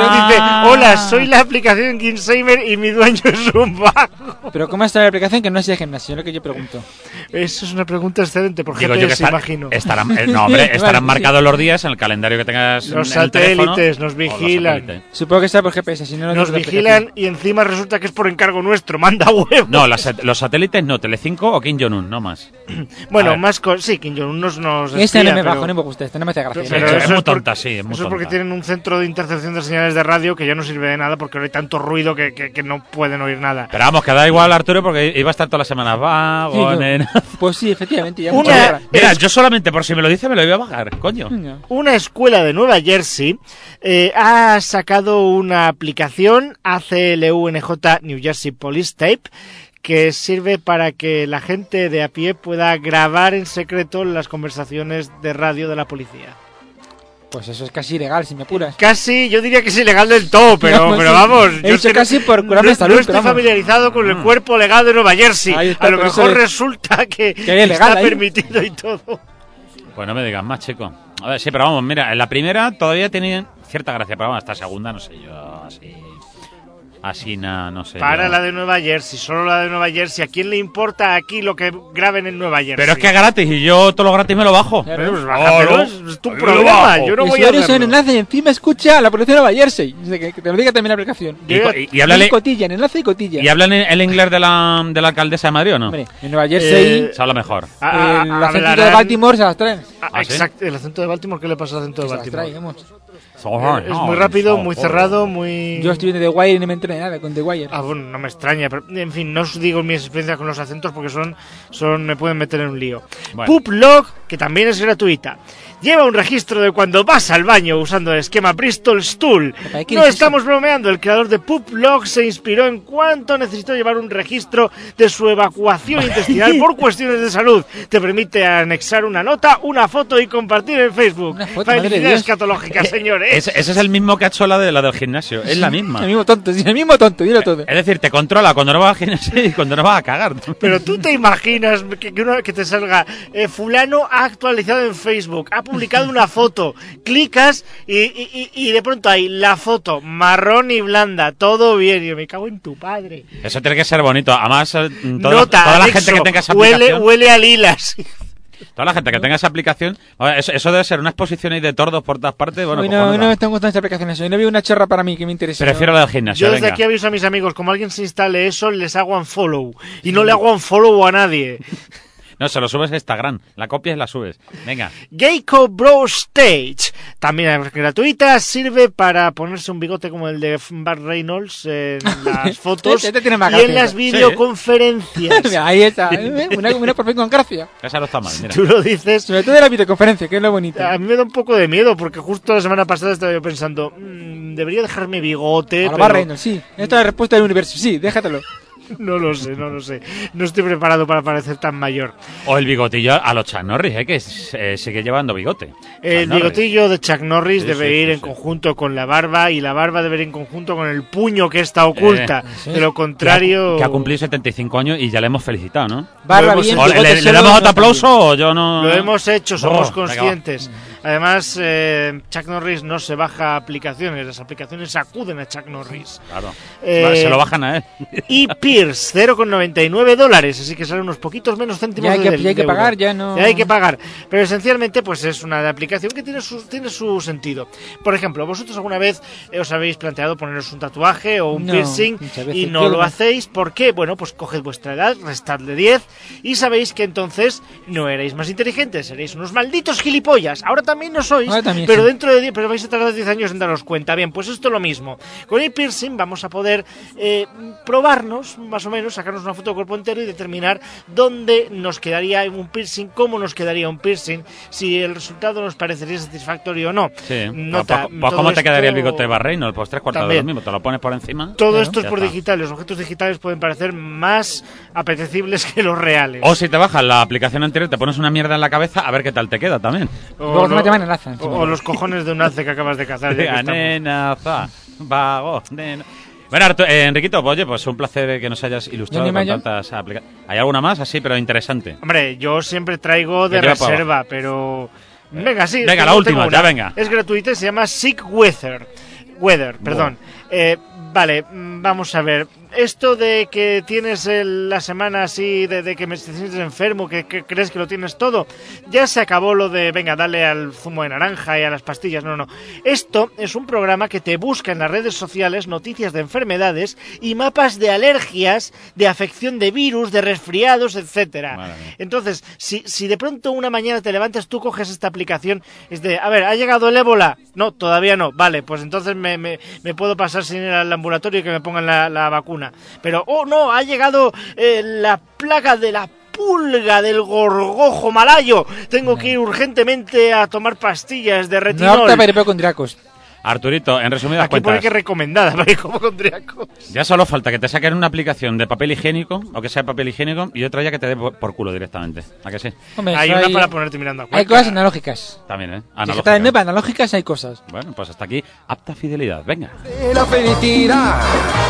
hola, soy la aplicación GymSamer y mi dueño es un vago. Pero ¿cómo está la aplicación que no es el gimnasio? Es lo que yo pregunto. Eso es una pregunta excelente, por GPS, imagino. Estarán marcados los días en el calendario que tengas. Los satélites nos vigilan. Supongo que está por GPS, si no nos vigilan y encima resulta que es por encargo nuestro, manda huevos. No, los satélites no, Telecinco o Kim Jong-un, no más. Bueno, más sí, Kim Jong-un nos este no me bajo, no me gusta, este no me hace gracia. Pero es muy tonta, sí, es muy tonta. Eso es porque tonta. tienen un centro de intercepción de señales de radio que ya no sirve de nada porque ahora hay tanto ruido que no pueden oír nada. Pero vamos, que da igual, Arturo, porque iba a estar toda la semana vago, Pues sí, efectivamente. Ya mira, yo solamente por si me lo dice me lo iba a bajar, coño. Una escuela de Nueva Jersey ha sacado una aplicación ACLUNJ New Jersey Police Tape que sirve para que la gente de a pie pueda grabar en secreto las conversaciones de radio de la policía. Pues eso es casi ilegal, si me apuras. Casi, yo diría que es ilegal del todo, pero vamos. Yo casi por curarme salud. No estoy familiarizado con el cuerpo legal de Nueva Jersey. A lo mejor resulta que está permitido y todo. Pues no me digas más, chico. A ver, sí, pero vamos, mira, en la primera todavía tenían cierta gracia, pero vamos, esta segunda, no sé yo, así... Así no sé. Para yo. la de Nueva Jersey, solo la de Nueva Jersey. ¿A quién le importa aquí lo que graben en Nueva Jersey? Pero es que es gratis y yo todo lo gratis me lo bajo. Pero, pues, bájatelo, es tu Yo problema. lo Yo no Y voy si a eres un hacerlo. enlace y encima escucha a la policía de Nueva Jersey. Que te lo diga también la aplicación. Y háblale, Y cotillan, enlace y cotilla. ¿y hablan el inglés de la alcaldesa de Madrid o no? Hombre, en Nueva Jersey, Se habla mejor. el acento de hablarán- Baltimore se las traen. ¿Ah, sí? Exacto, el acento de Baltimore, ¿qué le pasa al acento de Se las traen, Baltimore? vamos. Es muy rápido, muy cerrado, muy... Yo estoy viendo The Wire y no me entero de nada con The Wire. Ah, bueno, no me extraña, pero en fin, no os digo mis experiencias con los acentos porque me pueden meter en un lío. Bueno. Puplog, que también es gratuita. Lleva un registro de cuando vas al baño usando el esquema Bristol Stool. ¿Para qué No es eso? estamos bromeando, el creador de Puplog se inspiró en cuanto necesitó llevar un registro de su evacuación intestinal por cuestiones de salud. Te permite anexar una nota, una foto y compartir en Facebook. Una foto, madre de Felicidades Dios. escatológicas, señores. Ese es el mismo que ha hecho la del gimnasio. Es la misma. El mismo tonto, sí, el mismo tonto, dilo todo. Es decir, te controla cuando no vas al gimnasio y cuando no vas a cagar. Pero tú te imaginas que te salga fulano ha actualizado en Facebook, ha publicado una foto, clicas y de pronto hay la foto marrón y blanda, todo bien, y yo me cago en tu padre. Eso tiene que ser bonito. Además, toda Nota, la anexo, gente que tenga esa huele, aplicación... huele a lilas. Toda la gente que tenga esa aplicación... Eso debe ser una exposición ahí de tordos por todas partes. Bueno, Hoy cojonuda. no me están gustando estas aplicaciones. Hoy no veo una chorra para mí que me interese. Prefiero la del gimnasio, Yo desde venga. aquí aviso a mis amigos, como alguien se instale eso, les hago unfollow. Y no le hago unfollow a nadie. No, se lo subes a Instagram. La copias y la subes. Venga. Geico Bro Stage, también es gratuita, sirve para ponerse un bigote como el de Bart Reynolds en las fotos Este tiene más y en gracia. las videoconferencias. Mira, ahí está. Una por fin con gracia. Esa no está mal, mira. Tú lo dices. Sobre todo en la videoconferencia, que es lo bonito. A mí me da un poco de miedo porque justo la semana pasada estaba yo pensando, debería dejarme bigote, A lo pero Bart Reynolds, sí. Esta es la respuesta del universo. Sí, déjatelo. no lo sé. No estoy preparado para parecer tan mayor. O el bigotillo a los Chuck Norris, que sigue llevando bigote. El Chuck Norris. bigotillo de Chuck Norris Sí, debe sí, ir sí, en sí. conjunto con la barba y la barba debe ir en conjunto con el puño que está oculta. sí. De lo contrario... Que ha cumplido 75 años y ya le hemos felicitado, ¿no? Barba hemos bien, hecho. O bigote ¿Le solo, damos no otro aplauso o yo no...? Lo hemos hecho, somos venga, va. conscientes. Además, Chuck Norris no se baja aplicaciones, las aplicaciones acuden a Chuck Norris. Claro. Eh, Se lo bajan a él. Y Pierce, $0,99, así que salen unos poquitos menos céntimos Ya hay que de euro. pagar, ya no... Ya hay que pagar, pero esencialmente pues es una aplicación que tiene su sentido. Por ejemplo, vosotros alguna vez os habéis planteado poneros un tatuaje o un No, piercing muchas veces. y no Yo lo no. hacéis. ¿Por qué? Bueno, pues coged vuestra edad, restadle 10 y sabéis que entonces no erais más inteligentes, seréis unos malditos gilipollas. Ahora también no sois, Ahora también pero sí. dentro de 10, pero vais a tardar 10 años en daros cuenta. Bien, pues esto es lo mismo. Con el piercing vamos a poder probarnos, más o menos, sacarnos una foto de cuerpo entero y determinar dónde nos quedaría un piercing, cómo nos quedaría un piercing, si el resultado nos parecería satisfactorio o no. Sí. Nota, Pues, todo ¿cómo te quedaría el esto- bigote de Bart Reynolds? Pues 3/4 de También. lo mismo. Te lo pones por encima. Todo Claro. esto es Ya por está. digital. Los objetos digitales pueden parecer más apetecibles que los reales. O si te bajas la aplicación anterior, te pones una mierda en la cabeza a ver qué tal te queda también. Luego te llaman enlaza, encima. o los cojones de un alce que acabas de cazar. ya que estamos. Nenaza, vago, nena. Bueno, Enriquito, pues, oye, pues un placer que nos hayas ilustrado Yo ni con me hallo. tantas aplicaciones. ¿Hay alguna más así, pero interesante? Hombre, yo siempre traigo de Que lleva para reserva, pero... Venga, sí. Venga, tengo- la última, tengo ya una. venga. Es gratuita y se llama Sick Weather, perdón. Vale, vamos a ver. Esto de que tienes la semana así, de que te sientes enfermo, que crees que lo tienes todo, ya se acabó lo de, venga, dale al zumo de naranja y a las pastillas. No. Esto es un programa que te busca en las redes sociales noticias de enfermedades y mapas de alergias, de afección de virus, de resfriados, etcétera. Madre mía. Entonces, si de pronto una mañana te levantas, tú coges esta aplicación, es de, a ver, ¿ha llegado el ébola? No, todavía no. Vale, pues entonces me puedo pasar sin ir al ambulatorio y que me pongan la vacuna. Pero, oh no, ha llegado la plaga de la pulga del gorgojo malayo. Tengo que ir urgentemente a tomar pastillas de No retinol. apta para hipocondriacos. Arturito, en resumidas Aquí pone cuentas, que recomendada para hipocondriacos. ya solo falta que te saquen una aplicación de papel higiénico, o que sea papel higiénico, y otra ya que te dé por culo directamente. ¿A que sí? Hombre, Hay eso una para ponerte mirando a hay cuenta. cosas analógicas. También, ¿eh? Si Analógica. está de nueva, analógicas hay cosas. Bueno, pues hasta aquí, apta fidelidad. Venga. La felicidad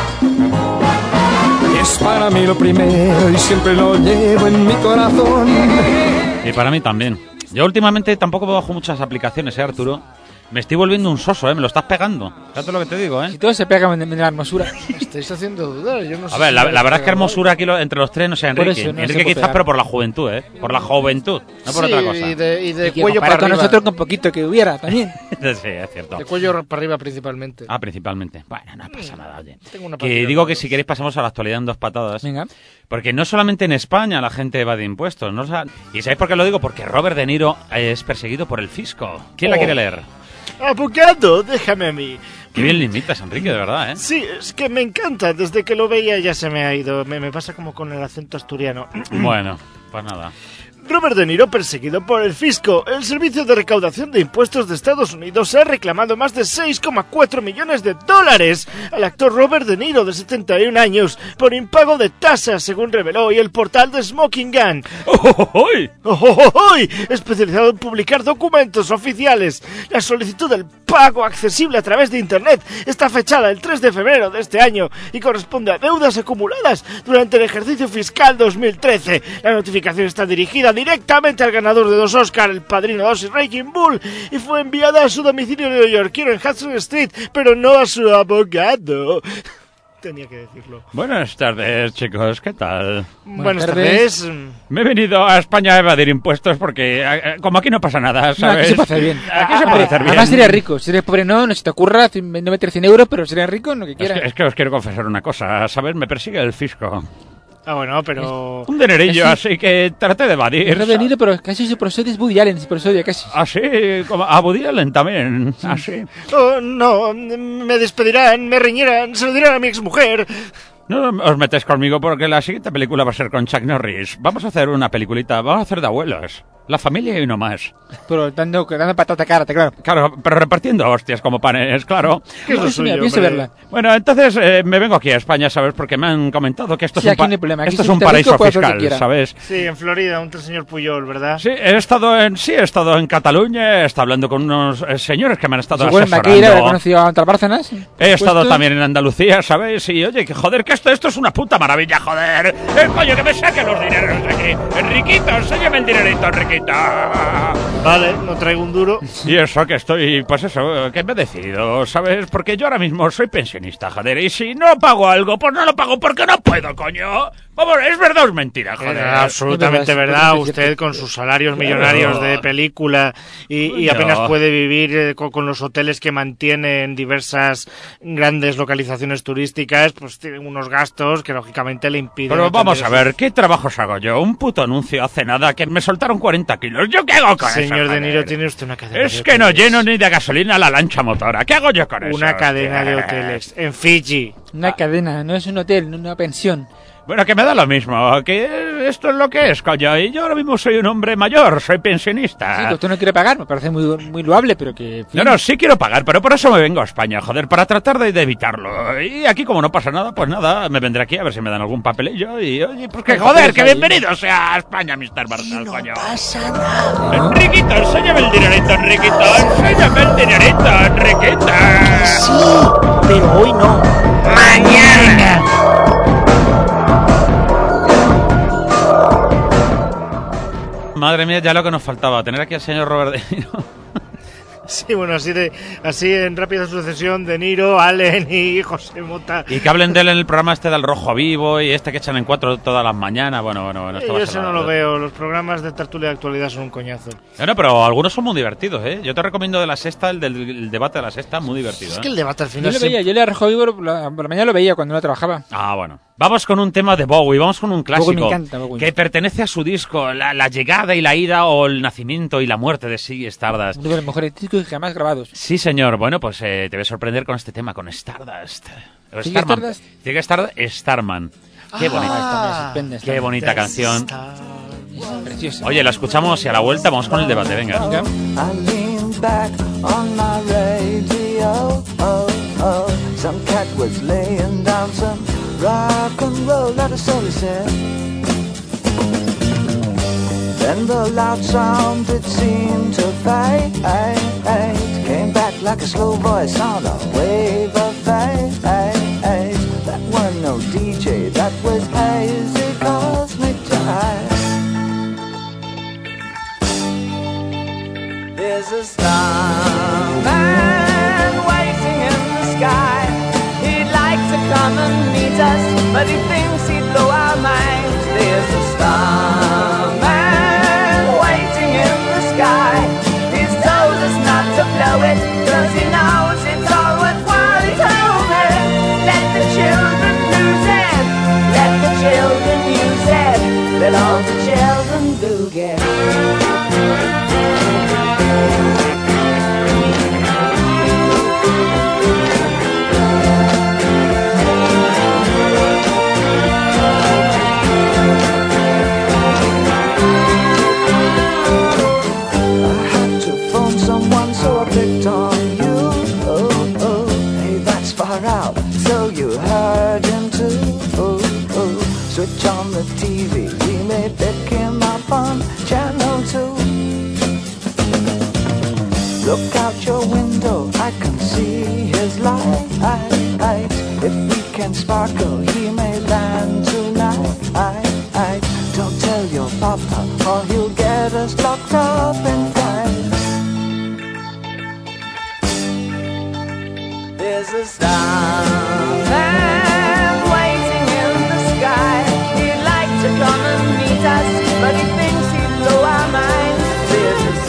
es para mí lo primero y siempre lo llevo en mi corazón. Y para mí también. Yo últimamente tampoco bajo muchas aplicaciones, Arturo. Me estoy volviendo un soso, me lo estás pegando. Fíjate lo que te digo, Si todos se pegan en la hermosura. Me estáis haciendo dudar. Yo no sé A ver, si la me verdad es que pegado. hermosura aquí entre los tres no sé, Por Enrique. eso, no se Enrique puede quizás, pegar. pero por la juventud, por la juventud, no por Sí, otra cosa. y de Y que cuello para compara con arriba. nosotros con poquito que hubiera también. Sí, es cierto. De cuello para arriba principalmente. Ah, principalmente. Bueno, no pasa nada, oye. Tengo una Que partida digo con que dos. si queréis pasamos a la actualidad en 2 patadas. Venga. Porque no solamente en España la gente evade impuestos. ¿No? ¿Y sabéis por qué lo digo? Porque Robert De Niro es perseguido por el fisco. ¿Quién la quiere leer? Abogado, déjame a mí. Qué bien limitas, Enrique, de verdad, ¿eh? Sí, es que me encanta. Desde que lo veía ya se me ha ido. Me pasa como con el acento asturiano. Bueno, pues nada. Robert De Niro perseguido por el fisco. El Servicio de Recaudación de Impuestos de Estados Unidos ha reclamado más de 6,4 millones de dólares al actor Robert De Niro, de 71 años, por impago de tasas, según reveló hoy el portal de Smoking Gun. ¡Oy! ¡Ojojojoy! Especializado en publicar documentos oficiales. La solicitud del pago accesible a través de Internet está fechada el 3 de febrero de este año y corresponde a deudas acumuladas durante el ejercicio fiscal 2013. La notificación está dirigida directamente al ganador de 2 Oscar, el Padrino 2 y Raging Bull, y fue enviada a su domicilio neoyorquino en Hudson Street, pero no a su abogado. Tenía que decirlo. Buenas tardes, chicos, ¿qué tal? Buenas tardes. tardes. Me he venido a España a evadir impuestos porque como aquí no pasa nada, No, aquí ¿sabes? se puede hacer bien. Aquí se puede Hombre, hacer bien. Además sería rico. Si eres pobre no se te ocurra no meter 100 euros, pero sería rico en lo que Es quieras. que os quiero confesar una cosa, ¿sabes? Me persigue el fisco. Ah, bueno, pero... Un dinerillo, Casi- así que traté de evadir. Es Robert De Niro, pero casi su prosodia es Woody Allen, su prosodia casi. Así, como a Woody Allen también, así. Oh, no, me despedirán, me riñerán, se lo dirán a mi exmujer. No os metéis conmigo porque la siguiente película va a ser con Chuck Norris. Vamos a hacer una peliculita, vamos a hacer de abuelos. La familia y uno más. Pero dando patata cara, claro. Claro, pero repartiendo hostias como panes, claro. ¿Qué es lo Eso, mira, suyo, pienso hombre? verla. Bueno, entonces me vengo aquí a España, ¿sabes? Porque me han comentado que esto Sí, es un, aquí no hay problema. Aquí esto si es un usted es rico, paraíso puede hacer lo que fiscal, quiera. ¿sabes? Sí, en Florida, un señor Puyol, ¿verdad? Sí, he estado en Cataluña, he estado hablando con unos señores que me han estado Según en Maqueira, he asesorando. conocido a otras Bárcenas. He estado Puestos. también en Andalucía, ¿sabes? Y oye, que joder, que esto es una puta maravilla, joder. Coño, que me saquen los dineros de aquí. Enriquito, enséñame el dinerito, Enriquito. Vale, no traigo un duro. Y eso que estoy, pues eso, que me he decidido, ¿sabes? Porque yo ahora mismo soy pensionista, joder. Y si no pago algo, pues no lo pago porque no puedo, coño. Vamos, ¿es verdad o es mentira, joder? Era absolutamente Es verdad, verdad. es Usted cierto. con sus salarios millonarios de película y Coño. apenas puede vivir con los hoteles que mantiene en diversas grandes localizaciones turísticas, pues tiene unos gastos que lógicamente le impiden. Pero vamos a atender ver, ¿qué trabajos hago yo? Un puto anuncio hace nada que me soltaron 40 kilos. ¿Yo qué hago con eso, Señor De joder? Niro, tiene usted una cadena Es de que no hoteles. lleno ni de gasolina la lancha motora. ¿Qué hago yo con eso? Una cadena de hostia? hoteles en Fiji. Una cadena, no es un hotel, no una pensión. Bueno, que me da lo mismo, que esto es lo que es, coño. Y yo ahora mismo soy un hombre mayor, soy pensionista. Sí, que usted no quiere pagar, me parece muy loable, pero que... en fin. No, sí quiero pagar, pero por eso me vengo a España, joder, para tratar de evitarlo. Y aquí como no pasa nada, pues nada, me vendré aquí a ver si me dan algún papelillo y oye, pues que Pues joder, ahí, que ¿no? bienvenido sea a España, Mr. Bartal, coño. No pasa nada. Enriquito, enséñame el dinerito, Enriquito, enséñame el dinerito, Enriquito. Pero hoy no. Mañana. Madre mía, ya lo que nos faltaba, tener aquí al señor Robert De Niro. Sí, bueno, así en rápida sucesión, De Niro, Allen y José Mota. Y que hablen de él en el programa este del Rojo Vivo y este que echan en 4 todas las mañanas. Bueno, esto va Yo a ser eso no nada. lo veo, los programas de tertulia de actualidad son un coñazo. No, pero algunos son muy divertidos, ¿eh? Yo te recomiendo de la sexta, el del debate de la sexta, muy divertido. Es ¿eh? que el debate al Yo final lo veía, yo le arrojó vivo por la mañana, lo veía cuando no trabajaba. Ah, bueno. Vamos con un tema de Bowie, vamos con un clásico Bowie me encanta, Bowie. que pertenece a su disco, la llegada y la ida o el nacimiento y la muerte de Ziggy Stardust. Uno de los mejores discos jamás grabados. Sí, señor. Bueno, pues te voy a sorprender con este tema, con Stardust. O ¿Ziggy Starman. Stardust? Ziggy Stardust, Starman. Qué bonita. Esta me sorprende, Qué bonita canción. Preciosa. Oye, la escuchamos y a la vuelta vamos con el debate, venga. Venga. I lean back on my radio. Some cat was laying down some rock and roll that a soul said. Then the loud sound it seemed to fade. Came back like a slow voice on a wave of fate. That wasn't no DJ, that was hazy cosmic jive. There's a starman meet us, but he thinks he'd blow our minds. There's a starman waiting in the sky. He's told us not to blow it, 'cause he knows it's all worthwhile. He told me, let the children lose it, let the children use it, let all the children boogie. So you heard him too. Switch on the TV, we may pick him up on channel 2. Look out your window, I can see his light. If we can sparkle, he may land tonight. Don't tell your papa, or he'll get us locked up in fight. There's a starman waiting in the sky. He'd like to come and meet us, but he thinks he'd blow our minds. There's a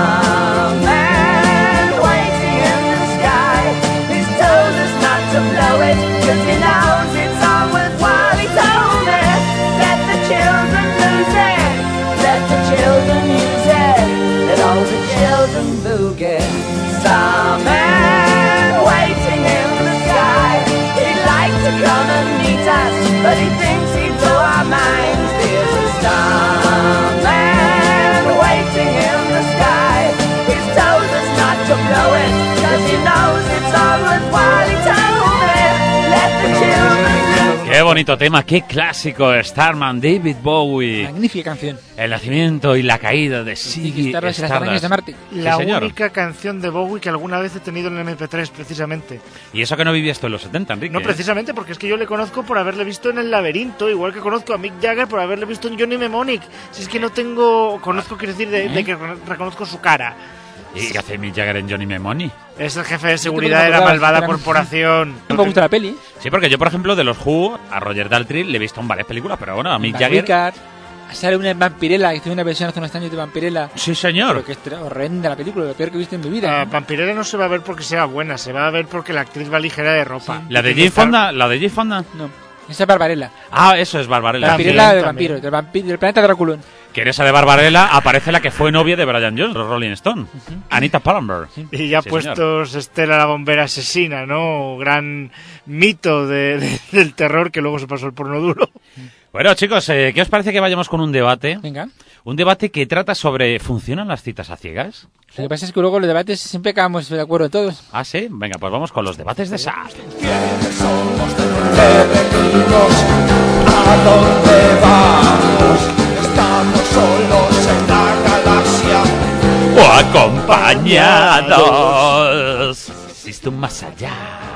starman waiting in the sky. He's told us not to blow it, 'cause he knows it's all worthwhile. He told me, let the children lose it, let the children use it, let all the children boogie. Starman waiting in the sky. He'd like to come and meet us, but he thinks he'd blow our minds. There's a starman waiting in the sky. He's told us not to blow it, 'cause he knows it's all worthwhile. He told me, let the children lose. Qué bonito tema, qué clásico, Starman, David Bowie. Magnífica canción. El nacimiento y la caída de Ziggy Stardust y las arañas de Marte. La Sí, señor. única canción de Bowie que alguna vez he tenido en el MP3, precisamente. Y eso que no vivías tú en los 70, Enrique. No, precisamente, porque es que yo le conozco por haberle visto en El Laberinto, igual que conozco a Mick Jagger por haberle visto en Johnny Mnemonic. Si es que no tengo... Conozco, quiero decir, de que reconozco su cara. ¿Y qué hace Mick Jagger en Johnny Mnemonic? Es el jefe de seguridad de la malvada corporación. No me gusta la peli. Sí, porque yo, por ejemplo, de los Who, a Roger Daltrey le he visto en varias películas, pero bueno, a Mick Van Jagger... Wickard. Sale una Vampirella, que hizo una versión hace unos años de Vampirella. Sí, señor. Pero que es horrenda la película, lo peor que he visto en mi vida. Vampirella no se va a ver porque sea buena, se va a ver porque la actriz va ligera de ropa. Sí. ¿La de Jane Fonda? ¿La de Jane Fonda? No, esa es Barbarella. Ah, eso es Barbarella. Vampirella del también. vampiro, del planeta Draculón. Que en esa de Barbarella aparece la que fue novia de Brian Jones, los Rolling Stone. Anita Palmer. Y ya Sí, puestos Estela la bombera asesina, ¿no? Gran mito del terror que luego se pasó el porno duro. Bueno, chicos, ¿qué os parece que vayamos con un debate? Venga. Un debate que trata sobre ¿funcionan las citas a ciegas? Lo que pasa es que luego los debates siempre acabamos de acuerdo todos. Ah, sí. Venga, pues vamos con los debates de SAP. ¿Quiénes somos? ¿De dónde venimos? ¿A dónde vamos? Estamos solos en la galaxia. O acompañados. Existe un más allá.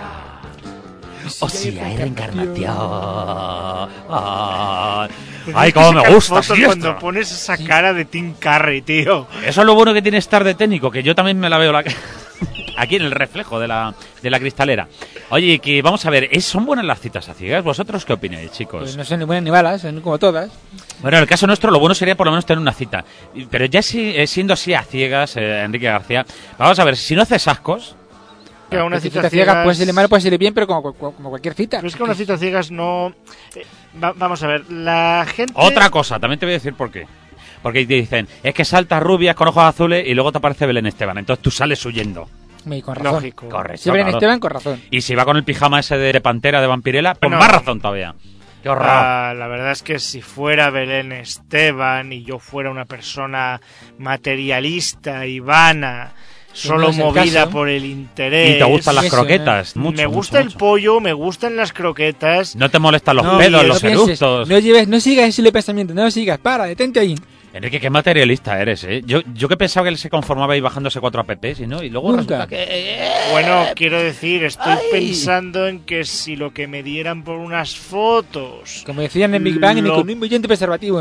O si hay reencarnación. Ay, cómo me gusta. Fotos sí, cuando esto. pones esa cara de Tim Curry, tío. Eso es lo bueno que tiene estar de técnico, que yo también me la veo aquí en el reflejo de la cristalera. Oye, que vamos a ver, ¿son buenas las citas a ciegas? ¿Vosotros qué opináis, chicos? Pues no son ni buenas ni malas, son como todas. Bueno, en el caso nuestro, lo bueno sería por lo menos tener una cita. Pero ya siendo así a ciegas, Enrique García, vamos a ver, si no haces ascos... Que a una Porque cita ciega ciegas puede ser mal, puede ser bien, pero como cualquier cita. Pero es que a una cita ciegas no... vamos a ver, la gente... Otra cosa, también te voy a decir por qué. Porque te dicen, es que saltas rubias con ojos azules y luego te aparece Belén Esteban. Entonces tú sales huyendo. Y con razón. Lógico. Correcto. Si Belén claro. Esteban, con razón. Y si va con el pijama ese de pantera de vampirela, pues Bueno, más razón todavía. Qué horror. La verdad es que si fuera Belén Esteban y yo fuera una persona materialista y vana, solo no es el movida caso. por el interés... Y te gustan las eso, croquetas. Mucho, me mucho, gusta el mucho. pollo, me gustan las croquetas... No te molestan los No, pelos, no los pienses, eructos. no sigas ese pensamiento, no lo sigas, para, detente ahí. Enrique, qué materialista eres, ¿eh? Yo que pensaba que él se conformaba ahí bajándose 4 apps y no, y luego Nunca. resulta que... Bueno, quiero decir, estoy pensando en que si lo que me dieran por unas fotos... Como decían en Big Bang, en Lo- un millón de preservativos.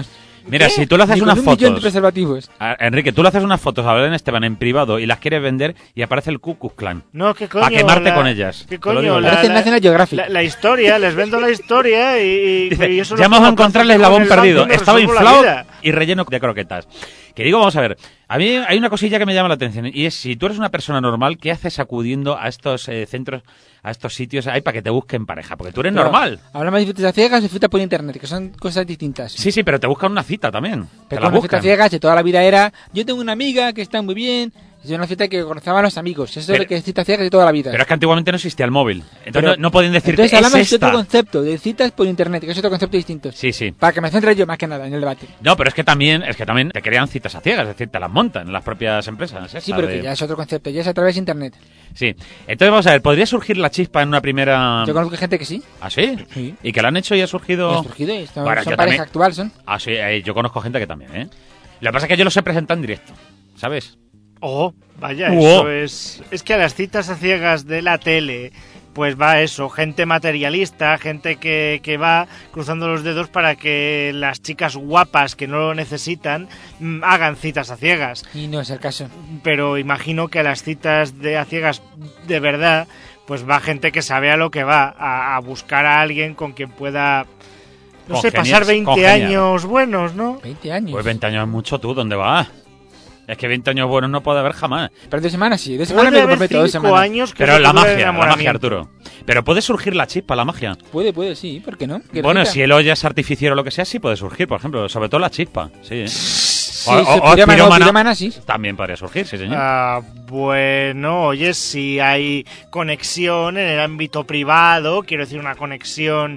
Mira, ¿Qué? si tú le haces Ni con unas 1 millón de fotos... preservativos. Enrique, tú le haces unas fotos a Belén Esteban en privado y las quieres vender y aparece el Ku Klux Klan. No, ¿qué coño? Para quemarte con ellas. ¿Qué Te lo coño? digo yo. Parece National Geographic. La historia, les vendo la historia y Dice, eso ya lo vamos a pongo encontrar el con eslabón el banco perdido. y me Estaba resuelvo la inflado vida. y relleno de croquetas. Que digo, vamos a ver, a mí hay una cosilla que me llama la atención y es si tú eres una persona normal, ¿qué haces acudiendo a estos centros, a estos sitios ahí para que te busquen pareja? Porque tú eres Pero normal. Hablamos de fiestas ciegas y fiestas por internet, que son cosas distintas. Sí, sí, pero te buscan una cita también. Te Pero la con las fiestas buscan. ciegas de toda la vida era, yo tengo una amiga que está muy bien, es una fiesta que conocían los amigos. Eso es Pero- lo que es citas ciegas de toda la vida. Pero es que antiguamente no existía el móvil. Entonces Pero- no podían decirte, Entonces es hablamos de otro esta. concepto, de citas por internet, que es otro concepto distinto. Sí, sí. Para que me centre yo más que nada en el debate. No, pero es que también te crean citas a ciegas, es decir, te las montan en las propias empresas. Sí, esa pero de- que ya es otro concepto, ya es a través de internet. Sí. Entonces vamos a ver, ¿podría surgir la chispa en una primera... Yo conozco gente que sí, ¿Ah, sí? Sí. ¿Y que la han hecho y ha surgido...? y ha surgido, y son, Bueno, son yo pareja también. actual, son. Ah, sí, yo conozco gente que también, ¿eh? Lo que pasa es que yo los he presentado en directo, ¿sabes? Oh, vaya, Oh. eso es que a las citas a ciegas de la tele, pues va eso, gente materialista, gente que va cruzando los dedos para que las chicas guapas que no lo necesitan hagan citas a ciegas. Y no es el caso. Pero imagino que a las citas a ciegas de verdad, pues va gente que sabe a lo que va, a buscar a alguien con quien pueda, no sé, pasar 20 congeniar. años buenos, ¿no? 20 años. Pues 20 años es mucho, tú, ¿dónde vas? Es que 20 años buenos no puede haber jamás. Pero 2 semanas sí, 2 semanas Puede me haber comprometo, 2 5 semanas. años que Pero es lo la que dura el magia, enamoramiento. Arturo. Pero puede surgir la chispa, la magia. Puede, sí, ¿por qué no? ¿Qué Bueno, receta? si el olla es artificial o lo que sea, sí puede surgir, por ejemplo, sobre todo la chispa, sí. Sí, pirómana, sí. También podría surgir, sí, señor. Bueno, oye, si hay conexión en el ámbito privado, quiero decir una conexión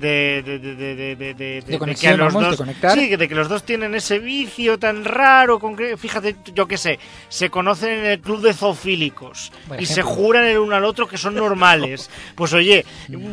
de conexión, que los vamos, de dos, conectar. sí, de que los dos tienen ese vicio tan raro, fíjate, yo qué sé, se conocen en el club de zoofílicos Por y se ejemplo. juran el uno al otro que son normales. Pues oye,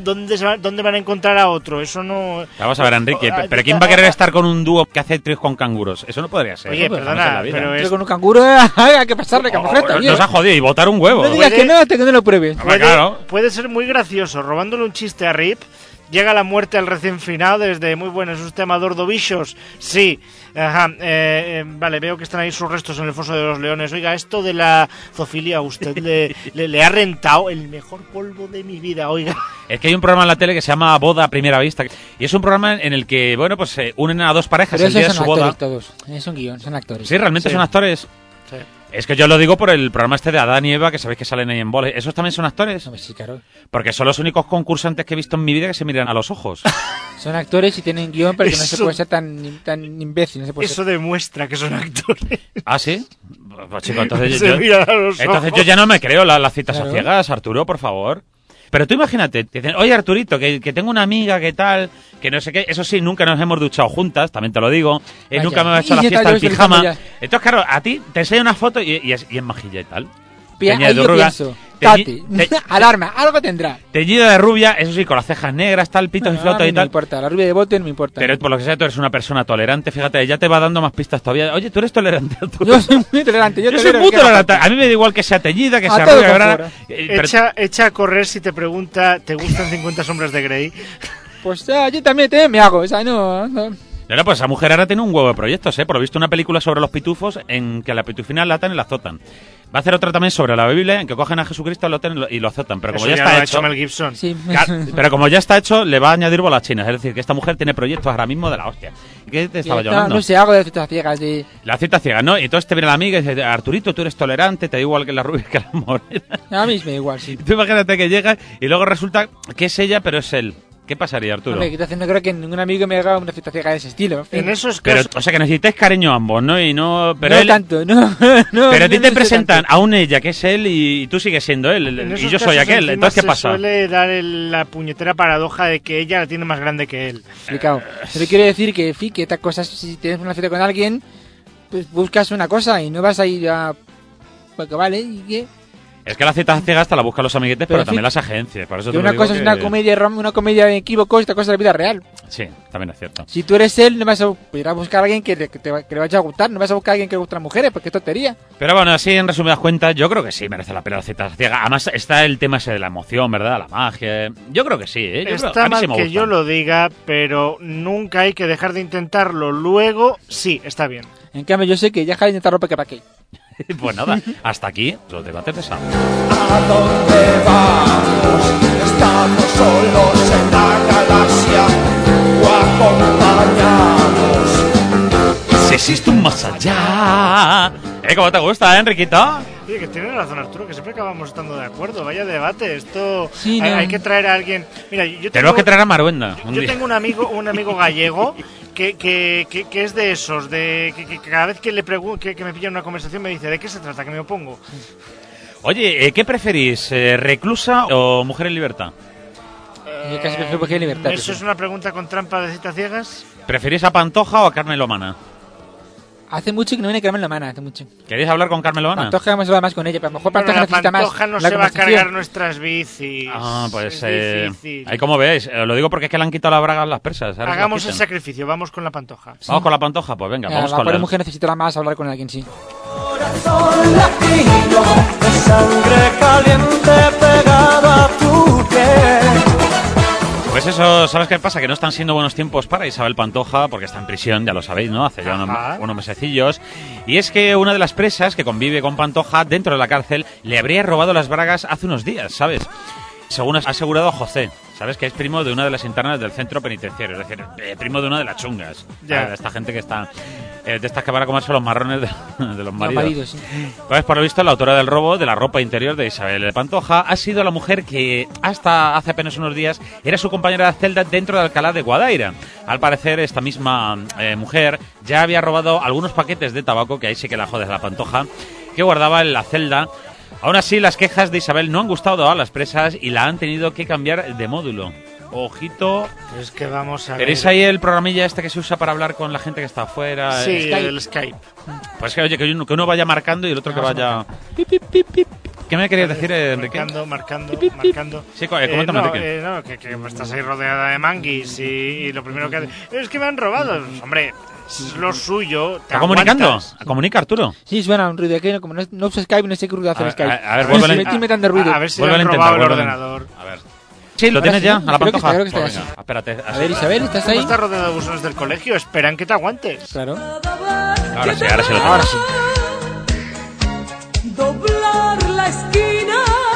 ¿dónde van a encontrar a otro? Eso no. Vamos a ver, Enrique, pero ¿quién va a querer estar con un dúo que hace tríos con canguros? Eso no podría ser. Oye, Jamás en perdona, la vida. pero Pero con un canguro hay que pasarle camufleta, tío. Nos ha jodido y botar un huevo. No digas Puede- que no hasta que no lo pruebes. Hombre, claro. Puede ser muy gracioso. Robándole un chiste a Rip, llega la muerte al recién finado desde muy bueno. ¿Es usted amador de bichos? Sí. Ajá. Vale, veo que están ahí sus restos en el foso de los leones. Oiga, esto de la zoofilia a usted le ha rentado el mejor polvo de mi vida, oiga. Es que hay un programa en la tele que se llama Boda a Primera Vista. Y es un programa en el que, bueno, pues se unen a dos parejas Pero el día esos de su son boda. actores todos. Es un guión, son actores. Sí, realmente Sí. son actores. Sí. Es que yo lo digo por el programa este de Adán y Eva, que sabéis que salen ahí en bola. ¿Esos también son actores? Hombre, sí, claro. Porque son los únicos concursantes que he visto en mi vida que se miran a los ojos. Son actores y tienen guión, pero que no se Eso- puede ser tan imbécil. No se puede Eso demuestra que son actores. ¿Ah, sí? Pues chico, entonces Se yo, miran a los entonces ojos. yo ya no me creo las citas Claro. a ciegas, Arturo, por favor. Pero tú imagínate, te dicen, oye Arturito, que tengo una amiga, que tal, que no sé qué. Eso sí, nunca nos hemos duchado juntas, también te lo digo. Vaya. Nunca me hemos hecho Y la ya fiesta está, al yo estoy pijama. pensando Entonces, claro, a ti te enseña una foto y es majilla y tal. ser. Teñida Ahí de yo rubia. pienso, Teñi- Tati, alarma, algo tendrá. Teñida de rubia, eso sí, con las cejas negras, tal, pitos y A flautas mí y no me tal. importa, la rubia de bote no me importa. Pero por lo que sea, tú eres una persona tolerante, fíjate, ya te va dando más pistas todavía. Oye, tú eres tolerante, Arturo. Yo soy muy tolerante, yo Yo soy tolero muy que haga tolerante. falta. A mí me da igual que sea teñida, que A sea todo rubia, con grana. fuera. Pero- Echa a correr si te pregunta, ¿te gustan 50 sombras de Grey? Pues yo también me hago, o sea, no. No, pues esa mujer ahora tiene un huevo de proyectos, ¿eh? Por lo visto una película sobre los pitufos en que a la pitufina la atan y la azotan. Va a hacer otra también sobre la Biblia en que cogen a Jesucristo, lo atan y lo azotan. Pero como Eso ya lo está ha hecho... Mel Gibson. Sí. Pero como ya está hecho, le va a añadir bolas chinas. Es decir, que esta mujer tiene proyectos ahora mismo de la hostia. ¿Qué te estaba yo hablando? No sé, hago de citas ciegas de... La cita ciega, ¿no? Y entonces te viene la amiga y dice, Arturito, tú eres tolerante, te da igual que la rubia que la morena. A mí me da igual, sí. Tú imagínate que llega y luego resulta que es ella, pero es él. ¿Qué pasaría, Arturo? Hombre, no creo que ningún amigo me haga una cita ciega de ese estilo. En esos Pero, casos, o sea, que necesitáis cariño ambos, ¿no? Y no... Pero no él... tanto, no. Pero a ti no te sé presentan tanto. a un ella que es él y tú sigues siendo él. en Y esos yo soy casos aquel. encima Entonces, ¿qué se pasa? suele dar la puñetera paradoja de que ella la tiene más grande que él. Explicado. Pero quiero decir que, que estas cosas, si tienes una cita con alguien, pues buscas una cosa y no vas a ir a... Porque vale, y que... Es que la cita ciega hasta la buscan los amiguetes, Pero pero en también fin, las agencias. Por eso Que te lo una digo cosa es que- una comedia de equívocos y otra cosa es la vida real. Sí, también es cierto. Si tú eres él, no vas a ir a buscar a alguien que le vaya a gustar, no vas a buscar a alguien que le guste a las mujeres, porque es tontería. Pero bueno, así en resumidas cuentas, yo creo que sí merece la pena la cita ciega. Además está el tema ese de la emoción, ¿verdad? La magia. Yo creo que sí, ¿eh? Está a mí mal sí me que gusta. yo lo diga, pero nunca hay que dejar de intentarlo. Luego, sí, está bien. En cambio, yo sé que ya deja de intentarlo porque para qué. Pues nada, hasta aquí los debates de sábado. ¿A dónde vamos? ¿Estamos solos en la galaxia o acompañados? Si existe un más allá. ¿Cómo te gusta, Enriquito? Oye, que tiene razón Arturo, que siempre acabamos estando de acuerdo. Vaya debate, esto... Sí, hay, no. hay que traer a alguien... Mira, yo Tenemos que traer a Maruenda. un Yo día. tengo un amigo gallego que es de esos, de que cada vez que le pregunto, que me pilla en una conversación me dice, ¿de qué se trata? Que me opongo. Oye, ¿qué preferís? ¿Reclusa o mujer en libertad? Yo casi prefiero porque hay libertad. ¿Eso es una pregunta con trampa de citas ciegas? ¿Preferís a Pantoja o a Carmen Lomana? Hace mucho que no viene Carmen Lomana, hace mucho. ¿Queréis hablar con Carmen Lomana? Pantoja hemos hablado más con ella, pero a lo mejor Bueno, Pantoja la necesita más. Pantoja no la se va a conversación. cargar nuestras bicis. Ah, pues Es difícil. ahí como veis, lo digo porque es que le han quitado las bragas a las presas. ahora se las Hagamos el quitan. sacrificio, vamos con la Pantoja. Vamos con la Pantoja, pues venga, vamos La con pobre la... mujer necesitará más hablar con alguien, sí. Corazón latino de sangre caliente pegado a tu piel. Pues eso, ¿sabes qué pasa? Que no están siendo buenos tiempos para Isabel Pantoja, porque está en prisión, ya lo sabéis, ¿no? Hace ya Ajá. unos mesecillos. Y es que una de las presas que convive con Pantoja dentro de la cárcel le habría robado las bragas hace unos días, ¿sabes? Según ha asegurado José, ¿sabes? Que es primo de una de las internas del centro penitenciario, es decir, primo de una de las chungas. Ya. De esta gente que está... de estas que van a comerse los marrones de los Los maridos. maridos, sí. Pues por lo visto la autora del robo de la ropa interior de Isabel Pantoja ha sido la mujer que hasta hace apenas unos días era su compañera de celda dentro de Alcalá de Guadaira. Al parecer esta misma mujer ya había robado algunos paquetes de tabaco, que ahí sí que la jodes la Pantoja, que guardaba en la celda. Aún así, las quejas de Isabel no han gustado a las presas y la han tenido que cambiar de módulo. Ojito. Es que vamos a ver. ¿Tenéis ahí el programilla este que se usa para hablar con la gente que está afuera? Sí, Skype. el Skype. Pues que, oye, que uno vaya marcando y el otro que vaya... ¿Qué me querías decir, Enrique? Marcando. Sí, coméntame, no, Enrique. no, que estás ahí rodeada de manguis y lo primero que hace... Es que me han robado. Hombre, es lo suyo. te ¿Está comunicando? aguantas. Comunica, Arturo. Sí, suena un ruido. Aquí, como no uso Skype, no sé qué ruido hace el Skype. a ver, Pero vuélvele- me estoy metiendo ruido. A ver si le Vuélvele han a robado el intentar, ordenador. A ver. Sí, ¿lo Ahora tienes sí, ya? ¿no? ¿A la Creo que Pantoja? está, creo que está, Pues venga, espérate. A ver, Isabel, ¿estás Como ahí? estás rodeado de buzones del colegio, esperan que te aguantes. Claro. Ahora sí lo tengo. Ahora sí. Doblar la esquina.